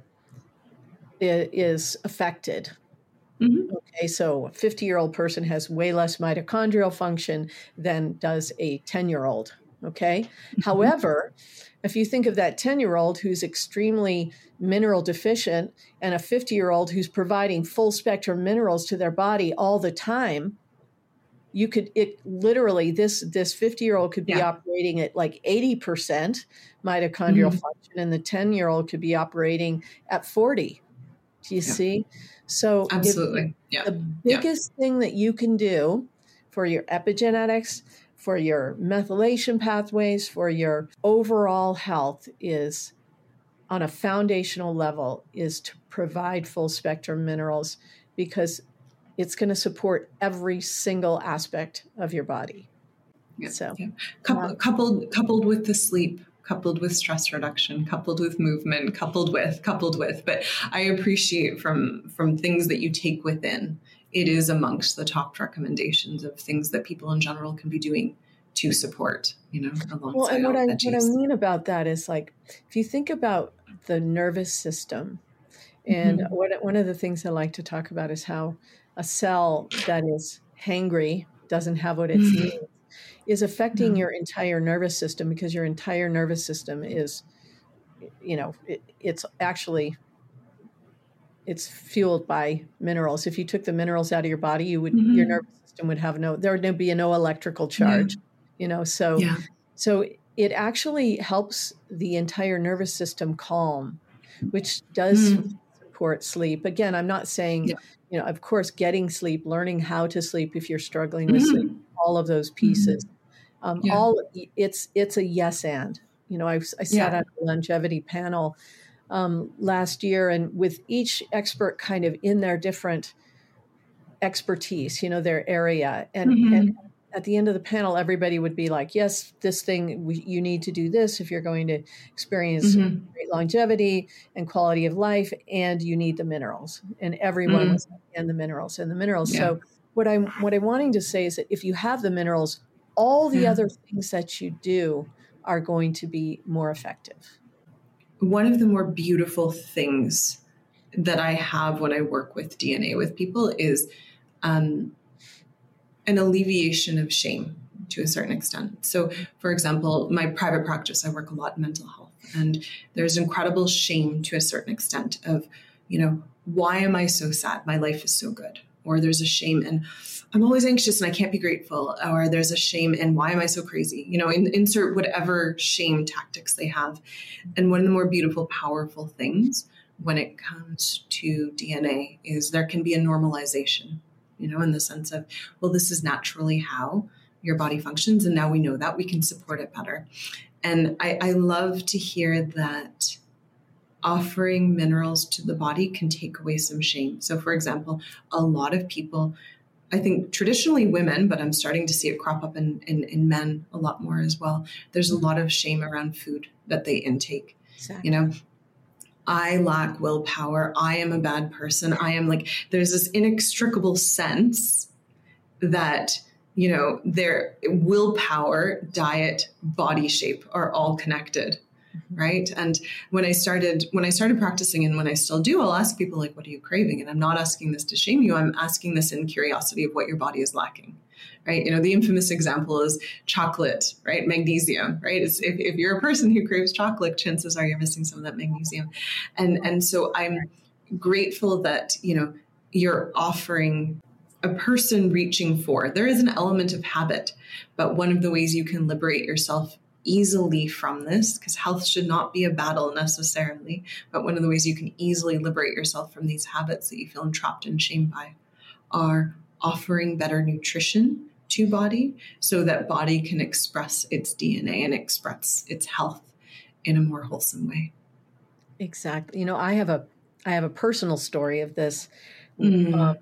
is, is affected. Mm-hmm. Okay, so a fifty-year-old person has way less mitochondrial function than does a ten-year-old, okay? Mm-hmm. However, if you think of that ten-year-old who's extremely mineral deficient and a fifty-year-old who's providing full spectrum minerals to their body all the time, you could, it literally, this this fifty-year-old could be yeah. operating at like eighty percent mitochondrial mm-hmm. function, and the ten-year-old could be operating at forty. Do you yeah. see? So absolutely. Yeah. The biggest yeah. thing that you can do for your epigenetics, for your methylation pathways, for your overall health is, on a foundational level, is to provide full spectrum minerals, because it's going to support every single aspect of your body. Yeah. So yeah. Coupled, yeah. coupled, coupled with the sleep, coupled with stress reduction, coupled with movement, coupled with, coupled with. But I appreciate from, from things that you take within, it is amongst the top recommendations of things that people in general can be doing to support, you know, alongside well, and what I, what I mean about that is, like, if you think about the nervous system, and mm-hmm. what, one of the things I like to talk about is how a cell that is hangry, doesn't have what it mm-hmm. needs, is affecting mm-hmm. your entire nervous system, because your entire nervous system is, you know, it, it's actually, it's fueled by minerals. If you took the minerals out of your body, you would, mm-hmm. your nervous system would have no, there would be no electrical charge, mm-hmm. you know, so, yeah. so it actually helps the entire nervous system calm, which does mm-hmm. support sleep. Again, I'm not saying, yeah. you know, of course, getting sleep, learning how to sleep if you're struggling with mm-hmm. sleep, all of those pieces. Mm-hmm. Um, yeah. All it's it's a yes and. You know, I, I sat yeah. on a longevity panel um, last year, and with each expert kind of in their different expertise, you know, their area, and, mm-hmm. and at the end of the panel, everybody would be like, "Yes, this thing we, you need to do this if you're going to experience mm-hmm. great longevity and quality of life, and you need the minerals." And everyone mm-hmm. was like, and the minerals and the minerals. Yeah. So what I'm what I'm wanting to say is that if you have the minerals, all the yeah. other things that you do are going to be more effective. One of the more beautiful things that I have when I work with D N A with people is um, an alleviation of shame to a certain extent. So, for example, my private practice, I work a lot in mental health, and there's incredible shame to a certain extent of, you know, why am I so sad? My life is so good. Or there's a shame and I'm always anxious and I can't be grateful. Or there's a shame and why am I so crazy? You know, in, insert whatever shame tactics they have. And one of the more beautiful, powerful things when it comes to D N A is there can be a normalization, you know, in the sense of, well, this is naturally how your body functions. And now we know that we can support it better. And I, I love to hear that offering minerals to the body can take away some shame. So for example, a lot of people, I think traditionally women, but I'm starting to see it crop up in, in, in men a lot more as well. There's a lot of shame around food that they intake. Exactly. You know, I lack willpower. I am a bad person. I am like, there's this inextricable sense that, you know, their willpower, diet, body shape are all connected. Right. And when I started, when I started practicing and when I still do, I'll ask people like, what are you craving? And I'm not asking this to shame you. I'm asking this in curiosity of what your body is lacking. Right. You know, the infamous example is chocolate, right? Magnesium, right? It's, if, if you're a person who craves chocolate, chances are you're missing some of that magnesium. And, and so I'm grateful that, you know, you're offering a person reaching for, there is an element of habit, but one of the ways you can liberate yourself easily from this, because health should not be a battle necessarily, but one of the ways you can easily liberate yourself from these habits that you feel entrapped in shame by are offering better nutrition to body so that body can express its D N A and express its health in a more wholesome way. Exactly. You know, I have a I have a personal story of this. Mm. Um,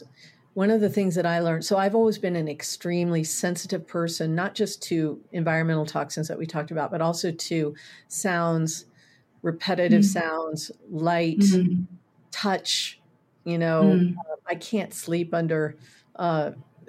One of the things that I learned, so I've always been an extremely sensitive person, not just to environmental toxins that we talked about, but also to sounds, repetitive mm. sounds, light, mm. touch. You know, Mm. uh, I can't sleep under uh,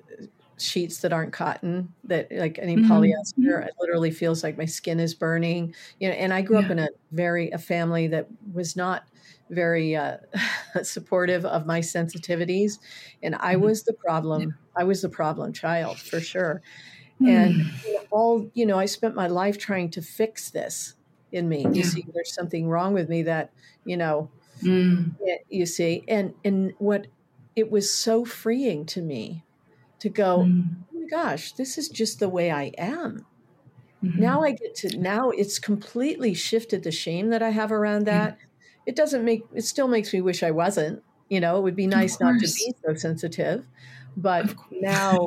sheets that aren't cotton, that like any mm-hmm. polyester. It literally feels like my skin is burning. You know, and I grew yeah. up in a very a family that was not very uh, supportive of my sensitivities. And I was the problem. I was the problem child for sure. Mm. And you know, all, you know, I spent my life trying to fix this in me. You yeah. see, there's something wrong with me that, you know, mm. you see, and, and what it was so freeing to me to go, mm. oh my gosh, this is just the way I am. Mm-hmm. Now I get to, now it's completely shifted the shame that I have around that. Yeah. It doesn't make, it still makes me wish I wasn't, you know, it would be nice not to be so sensitive, but now,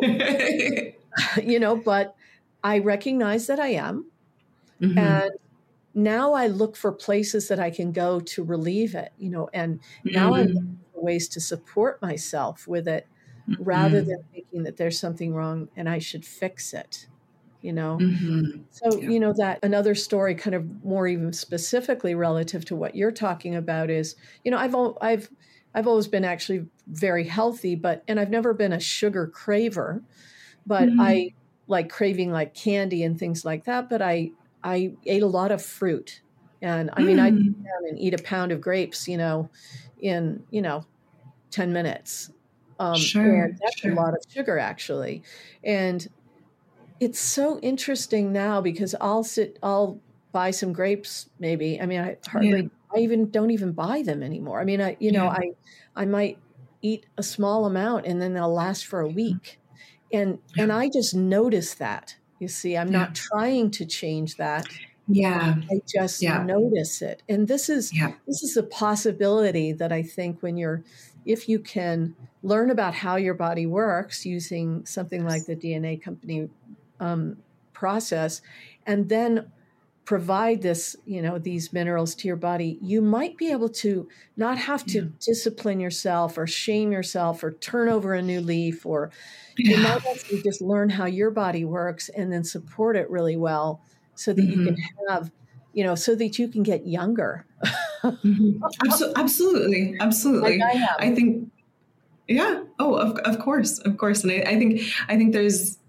you know, but I recognize that I am. Mm-hmm. And now I look for places that I can go to relieve it, you know, and mm-hmm. now I look for ways to support myself with it mm-hmm. rather than thinking that there's something wrong and I should fix it. You know, mm-hmm. so, yeah. you know, that another story kind of more even specifically relative to what you're talking about is, you know, I've, I've, I've always been actually very healthy, but, and I've never been a sugar craver, but mm-hmm. I like craving like candy and things like that. But I, I ate a lot of fruit and I mean, mm. I sit down and eat a pound of grapes, you know, in, you know, ten minutes. Um, sure, and that's sure. a lot of sugar actually. And it's so interesting now because I'll sit, I'll buy some grapes maybe. I mean, I hardly, yeah. I even don't even buy them anymore. I mean, I, you know, yeah. I, I might eat a small amount and then they'll last for a week. And, yeah. and I just notice that, you see, I'm yeah. not trying to change that. Yeah. I just yeah. notice it. And this is, yeah. this is a possibility that I think when you're, if you can learn about how your body works using something like the D N A company um, process, and then provide this, you know, these minerals to your body, you might be able to not have to yeah. discipline yourself or shame yourself or turn over a new leaf, or yeah. you might actually just learn how your body works and then support it really well so that mm-hmm. you can have, you know, so that you can get younger. mm-hmm. Absol- absolutely. Absolutely. Like I, I think, yeah. Oh, of, of course. Of course. And I, I think, I think there's,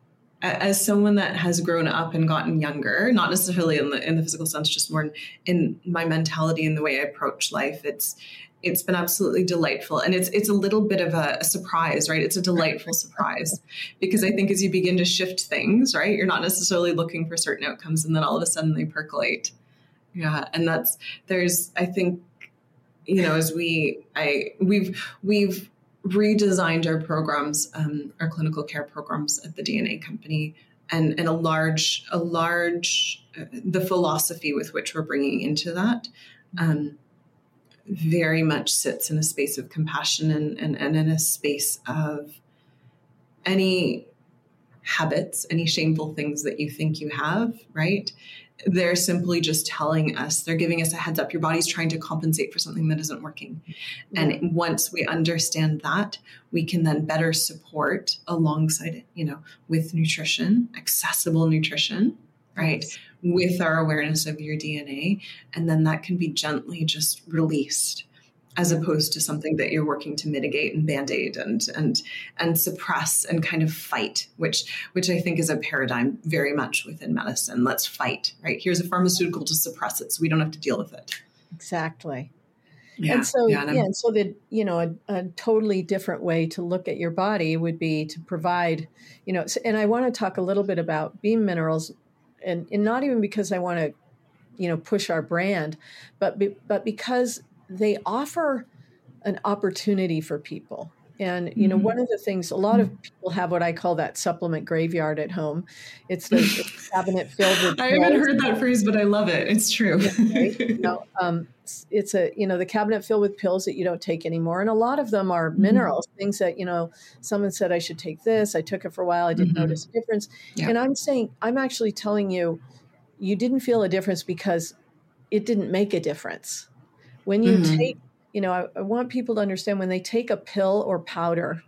as someone that has grown up and gotten younger, not necessarily in the in the physical sense, just more in, in my mentality and the way I approach life, it's it's been absolutely delightful. And it's it's a little bit of a, a surprise, right? It's a delightful surprise because I think as you begin to shift things, right, you're not necessarily looking for certain outcomes and then all of a sudden they percolate. Yeah. And that's, there's, I think, you know, as we, I, we've, we've, redesigned our programs, um, our clinical care programs at the D N A company, and, and a large, a large, uh, the philosophy with which we're bringing into that um, very much sits in a space of compassion and, and, and in a space of any habits, any shameful things that you think you have, right? they're simply just telling us, they're giving us a heads up. Your body's trying to compensate for something that isn't working. Yeah. And once we understand that, we can then better support alongside it, you know, with nutrition, accessible nutrition, right? Yes. With our awareness of your D N A. And then that can be gently just released, as opposed to something that you're working to mitigate and band-aid and and and suppress and kind of fight, which which I think is a paradigm very much within medicine. Let's fight, right? Here's a pharmaceutical to suppress it so we don't have to deal with it. Exactly. Yeah, and so, yeah, and yeah, so that, you know, a, a totally different way to look at your body would be to provide, you know, and I want to talk a little bit about Beam Minerals, and, and not even because I want to, you know, push our brand, but be, but because they offer an opportunity for people. And, you know, mm-hmm. one of the things, a lot of people have what I call that supplement graveyard at home. It's the, it's the cabinet filled with I haven't heard that phrase, but I love it. It's true. Right? You know, um, it's a, you know, the cabinet filled with pills that you don't take anymore. And a lot of them are mm-hmm. minerals, things that, you know, someone said I should take this. I took it for a while. I didn't mm-hmm. notice a difference. Yeah. And I'm saying, I'm actually telling you, you didn't feel a difference because it didn't make a difference. When you mm-hmm. take, you know, I, I want people to understand when they take a pill or powder,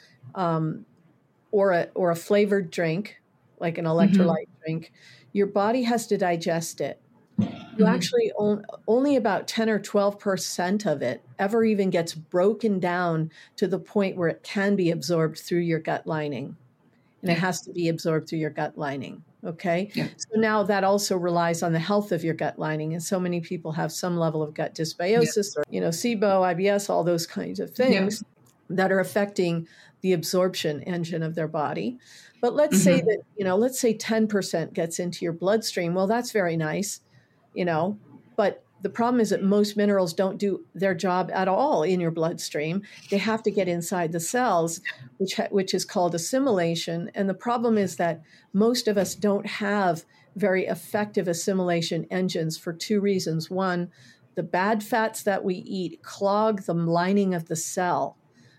um, or a or a flavored drink, like an electrolyte mm-hmm. drink, your body has to digest it. You mm-hmm. actually on, only about ten or twelve percent of it ever even gets broken down to the point where it can be absorbed through your gut lining, and it has to be absorbed through your gut lining. Okay. Yeah. So now that also relies on the health of your gut lining. And so many people have some level of gut dysbiosis yeah. or, you know, SIBO, I B S, all those kinds of things yeah. that are affecting the absorption engine of their body. But let's mm-hmm. say that, you know, let's say ten percent gets into your bloodstream. Well, that's very nice, you know, but the problem is that most minerals don't do their job at all in your bloodstream. They have to get inside the cells, which ha- which is called assimilation. And the problem is that most of us don't have very effective assimilation engines for two reasons. One, the bad fats that we eat clog the lining of the cell.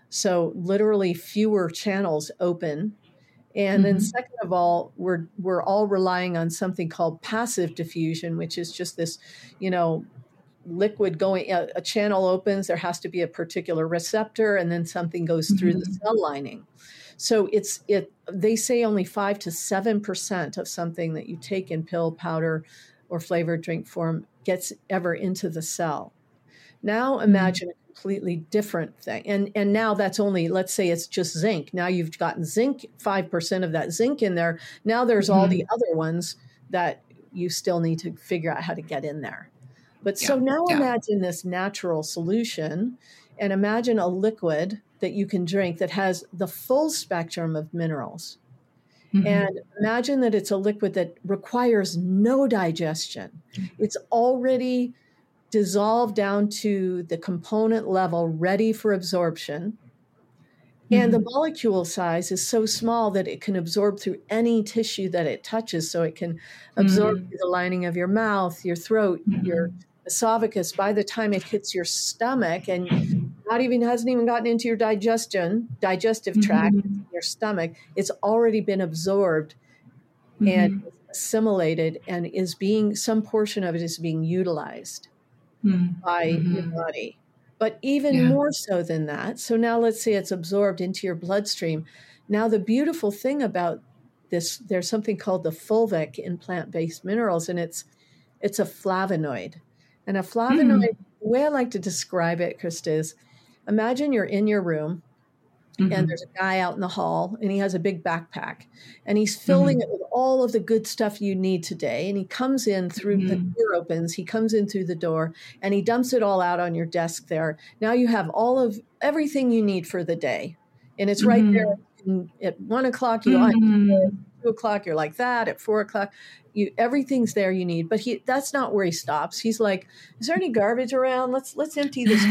So literally fewer channels open. And mm-hmm. then second of all, we're we're all relying on something called passive diffusion, which is just this, you know, liquid going, a, a channel opens, there has to be a particular receptor, and then something goes mm-hmm. through the cell lining. So it's it. They say only five to seven percent of something that you take in pill, powder, or flavored drink form gets ever into the cell. Now imagine mm-hmm. a completely different thing. And and now that's only, let's say it's just zinc. Now you've gotten zinc, five percent of that zinc in there. Now there's mm-hmm. all the other ones that you still need to figure out how to get in there. But yeah. so now yeah. imagine this natural solution, and imagine a liquid that you can drink that has the full spectrum of minerals. Mm-hmm. And imagine that it's a liquid that requires no digestion. Mm-hmm. It's already dissolved down to the component level, ready for absorption. Mm-hmm. And the molecule size is so small that it can absorb through any tissue that it touches. So it can absorb mm-hmm. through the lining of your mouth, your throat, mm-hmm. your esophagus. By the time it hits your stomach, and not even hasn't even gotten into your digestion, digestive tract, mm-hmm. your stomach, it's already been absorbed mm-hmm. and assimilated, and is being, some portion of it is being utilized mm-hmm. by mm-hmm. your body. But even yeah. more so than that. So now let's say it's absorbed into your bloodstream. Now the beautiful thing about this, there's something called the fulvic in plant-based minerals, and it's it's a flavonoid. And a flavonoid, mm. the way I like to describe it, Krista, is imagine you're in your room mm-hmm. and there's a guy out in the hall, and he has a big backpack, and he's filling mm-hmm. it with all of the good stuff you need today. And he comes in through mm-hmm. the door opens, he comes in through the door, and he dumps it all out on your desk there. Now you have all of everything you need for the day. And it's right mm-hmm. there. And at one o'clock, you mm-hmm. like at two o'clock, you're like that. At four o'clock, you everything's there you need. But he that's not where he stops. He's like, is there any garbage around? Let's let's empty this.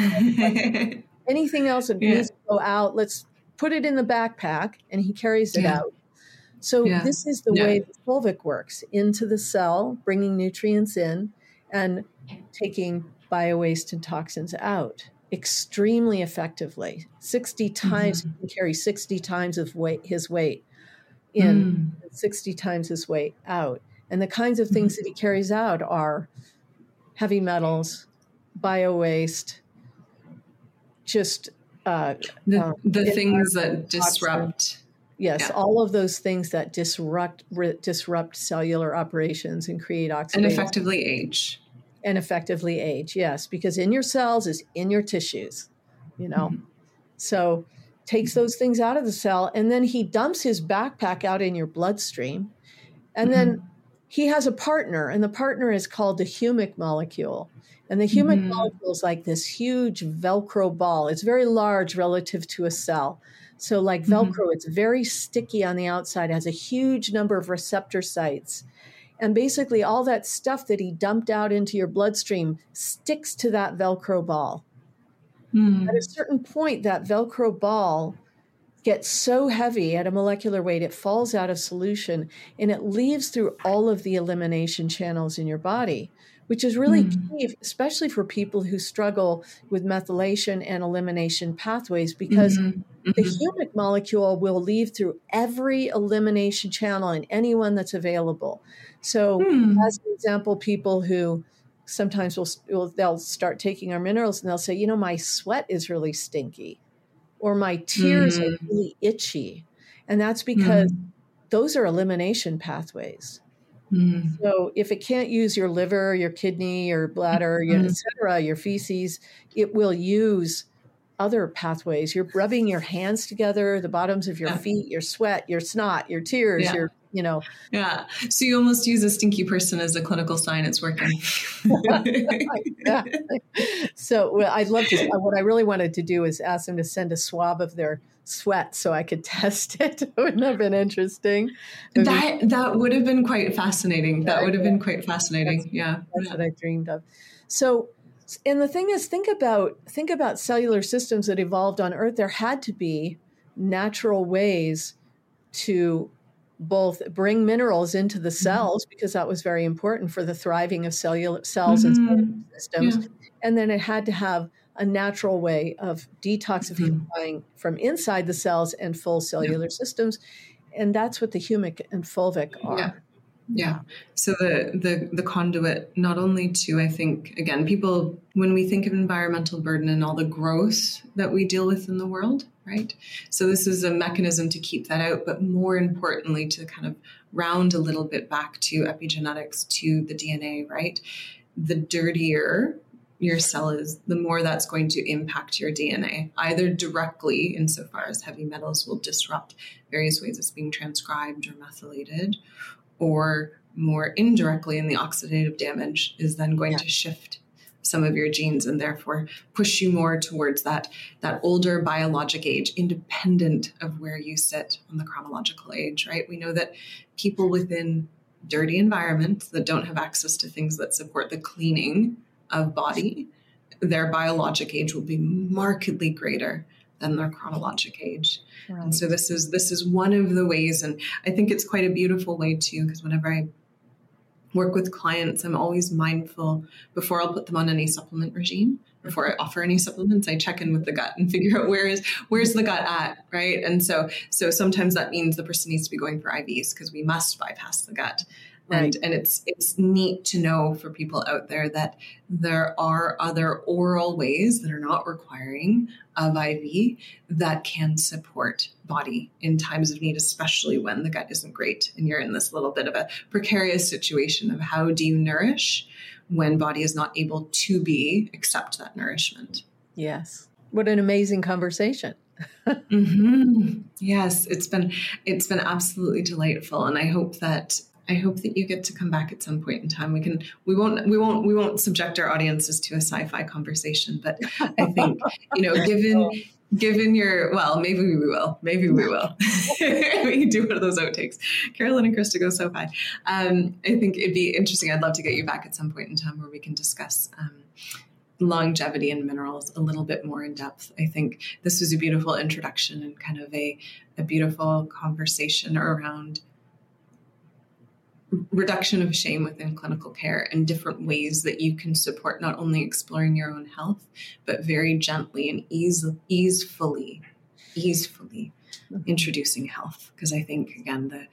Anything else that yeah. needs to go out, let's put it in the backpack, and he carries it yeah. out. So yeah. this is the yeah. way the fulvic works, into the cell, bringing nutrients in and taking biowaste and toxins out extremely effectively. sixty times, mm-hmm. he can carry sixty times of weight, his weight in, mm. sixty times his weight out. And the kinds of things that he carries out are heavy metals, bio-waste, just uh, the, uh, the things that disrupt. Yes, yeah. all of those things that disrupt re, disrupt cellular operations and create oxidative. And effectively age. And effectively age, yes, because in your cells is in your tissues, you know. Mm-hmm. So takes those things out of the cell, and then he dumps his backpack out in your bloodstream. And mm-hmm. then he has a partner, and the partner is called the humic molecule. And the humic mm-hmm. molecule is like this huge Velcro ball. It's very large relative to a cell. So like Velcro, mm-hmm. it's very sticky on the outside, has a huge number of receptor sites. And basically all that stuff that he dumped out into your bloodstream sticks to that Velcro ball. Mm. At a certain point, that Velcro ball gets so heavy at a molecular weight, it falls out of solution and it leaves through all of the elimination channels in your body, which is really mm. key, especially for people who struggle with methylation and elimination pathways, because mm-hmm. Mm-hmm. the humic molecule will leave through every elimination channel and anyone that's available. So mm. as an example, people who sometimes will, will they'll start taking our minerals and they'll say, you know, my sweat is really stinky or my tears mm. are really itchy. And that's because mm. those are elimination pathways. Mm. So if it can't use your liver, your kidney, your bladder, mm. your, et cetera, your feces, it will use other pathways. You're rubbing your hands together, the bottoms of your yeah. feet, your sweat, your snot, your tears, yeah. your, you know. Yeah. So you almost use a stinky person as a clinical sign it's working. yeah. So well, I'd love to, what I really wanted to do is ask them to send a swab of their sweat so I could test it. It wouldn't have been interesting. That be, that would have been quite fascinating. That would have been quite fascinating. That's, yeah. That's yeah. what I dreamed of. So, and the thing is, think about think about cellular systems that evolved on Earth. There had to be natural ways to both bring minerals into the cells, mm-hmm. because that was very important for the thriving of cellular cells mm-hmm. and cellular systems. Yeah. And then it had to have a natural way of detoxifying mm-hmm. from inside the cells and full cellular yeah. systems. And that's what the humic and fulvic are. Yeah. Yeah. So the, the, the conduit, not only to, I think, again, people, when we think of environmental burden and all the growth that we deal with in the world, right? So this is a mechanism to keep that out, but more importantly, to kind of round a little bit back to epigenetics, to the D N A, right? The dirtier your cell is, the more that's going to impact your D N A, either directly insofar as heavy metals will disrupt various ways it's being transcribed or methylated, or more indirectly in the oxidative damage is then going yeah. to shift some of your genes and therefore push you more towards that, that older biologic age, independent of where you sit on the chronological age, right? We know that people within dirty environments that don't have access to things that support the cleaning of body, their biologic age will be markedly greater than their chronologic age. Right. And so this is this is one of the ways, and I think it's quite a beautiful way too, because whenever I work with clients, I'm always mindful before I'll put them on any supplement regime, before I offer any supplements, I check in with the gut and figure out where is where's the gut at, right? And so so sometimes that means the person needs to be going for I Vs because we must bypass the gut. And right. and it's it's neat to know for people out there that there are other oral ways that are not requiring of I V that can support body in times of need, especially when the gut isn't great and you're in this little bit of a precarious situation of how do you nourish when body is not able to be accept that nourishment. Yes. What an amazing conversation. mm-hmm. Yes, it's been it's been absolutely delightful, and I hope that I hope that you get to come back at some point in time. We can, we won't, we won't, we won't subject our audiences to a sci-fi conversation, but I think, you know, given, given your, well, maybe we will, maybe we will. We can do one of those outtakes. Carolyn and Krista go so fine. Um, I think it'd be interesting. I'd love to get you back at some point in time where we can discuss, um, longevity and minerals a little bit more in depth. I think this was a beautiful introduction and kind of a, a beautiful conversation around reduction of shame within clinical care and different ways that you can support not only exploring your own health, but very gently and ease, easefully, easefully introducing health. Because I think, again, the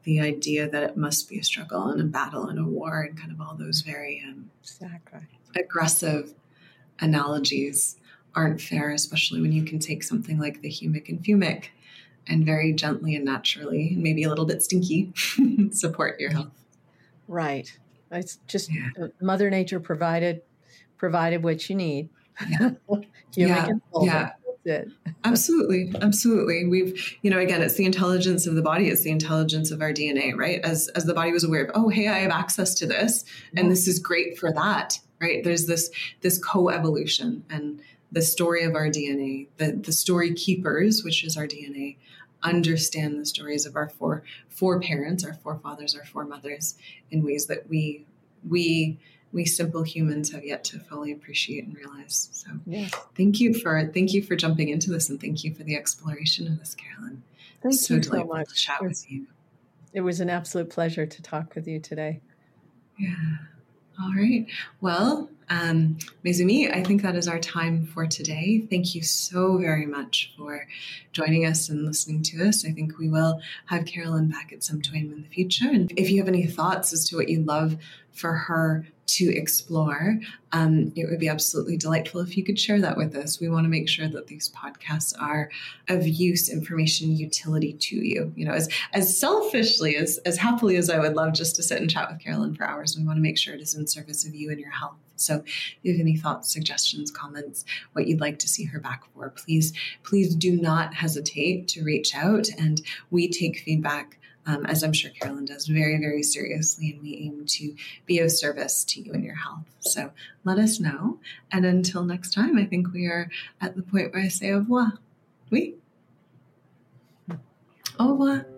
the idea that it must be a struggle and a battle and a war and kind of all those very um, exactly. aggressive analogies aren't fair, especially when you can take something like the humic and fumic and very gently and naturally, and maybe a little bit stinky, support your health. Right. It's just Yeah. Mother Nature provided provided what you need. Yeah. Yeah. Yeah. That's it. Absolutely. Absolutely. We've, you know, again, it's the intelligence of the body. It's the intelligence of our D N A, right? As, as the body was aware of, oh, hey, I have access to this and this is great for that, right? There's this, this co-evolution, and the story of our D N A, the, the story keepers, which is our D N A, understand the stories of our four, four parents, our forefathers, our foremothers in ways that we, we, we simple humans have yet to fully appreciate and realize. So yes. thank you for, thank you for jumping into this, and thank you for the exploration of this, Carolyn. Thank so you so delightful much. to chat It with was, you. it was an absolute pleasure to talk with you today. Yeah. All right. Well, um, Mes-Amis, I think that is our time for today. Thank you so very much for joining us and listening to us. I think we will have Carolyn back at some time in the future. And if you have any thoughts as to what you'd love for her to explore, um, it would be absolutely delightful if you could share that with us. We want to make sure that these podcasts are of use, information, utility to you. You know, as as selfishly, as, as happily as I would love just to sit and chat with Carolyn for hours, we want to make sure it is in service of you and your health. So if you have any thoughts, suggestions, comments, what you'd like to see her back for, please, please do not hesitate to reach out. And we take feedback, Um, as I'm sure Carolyn does, very, very seriously, and we aim to be of service to you and your health. So let us know. And until next time, I think we are at the point where I say au revoir. Oui? Au revoir.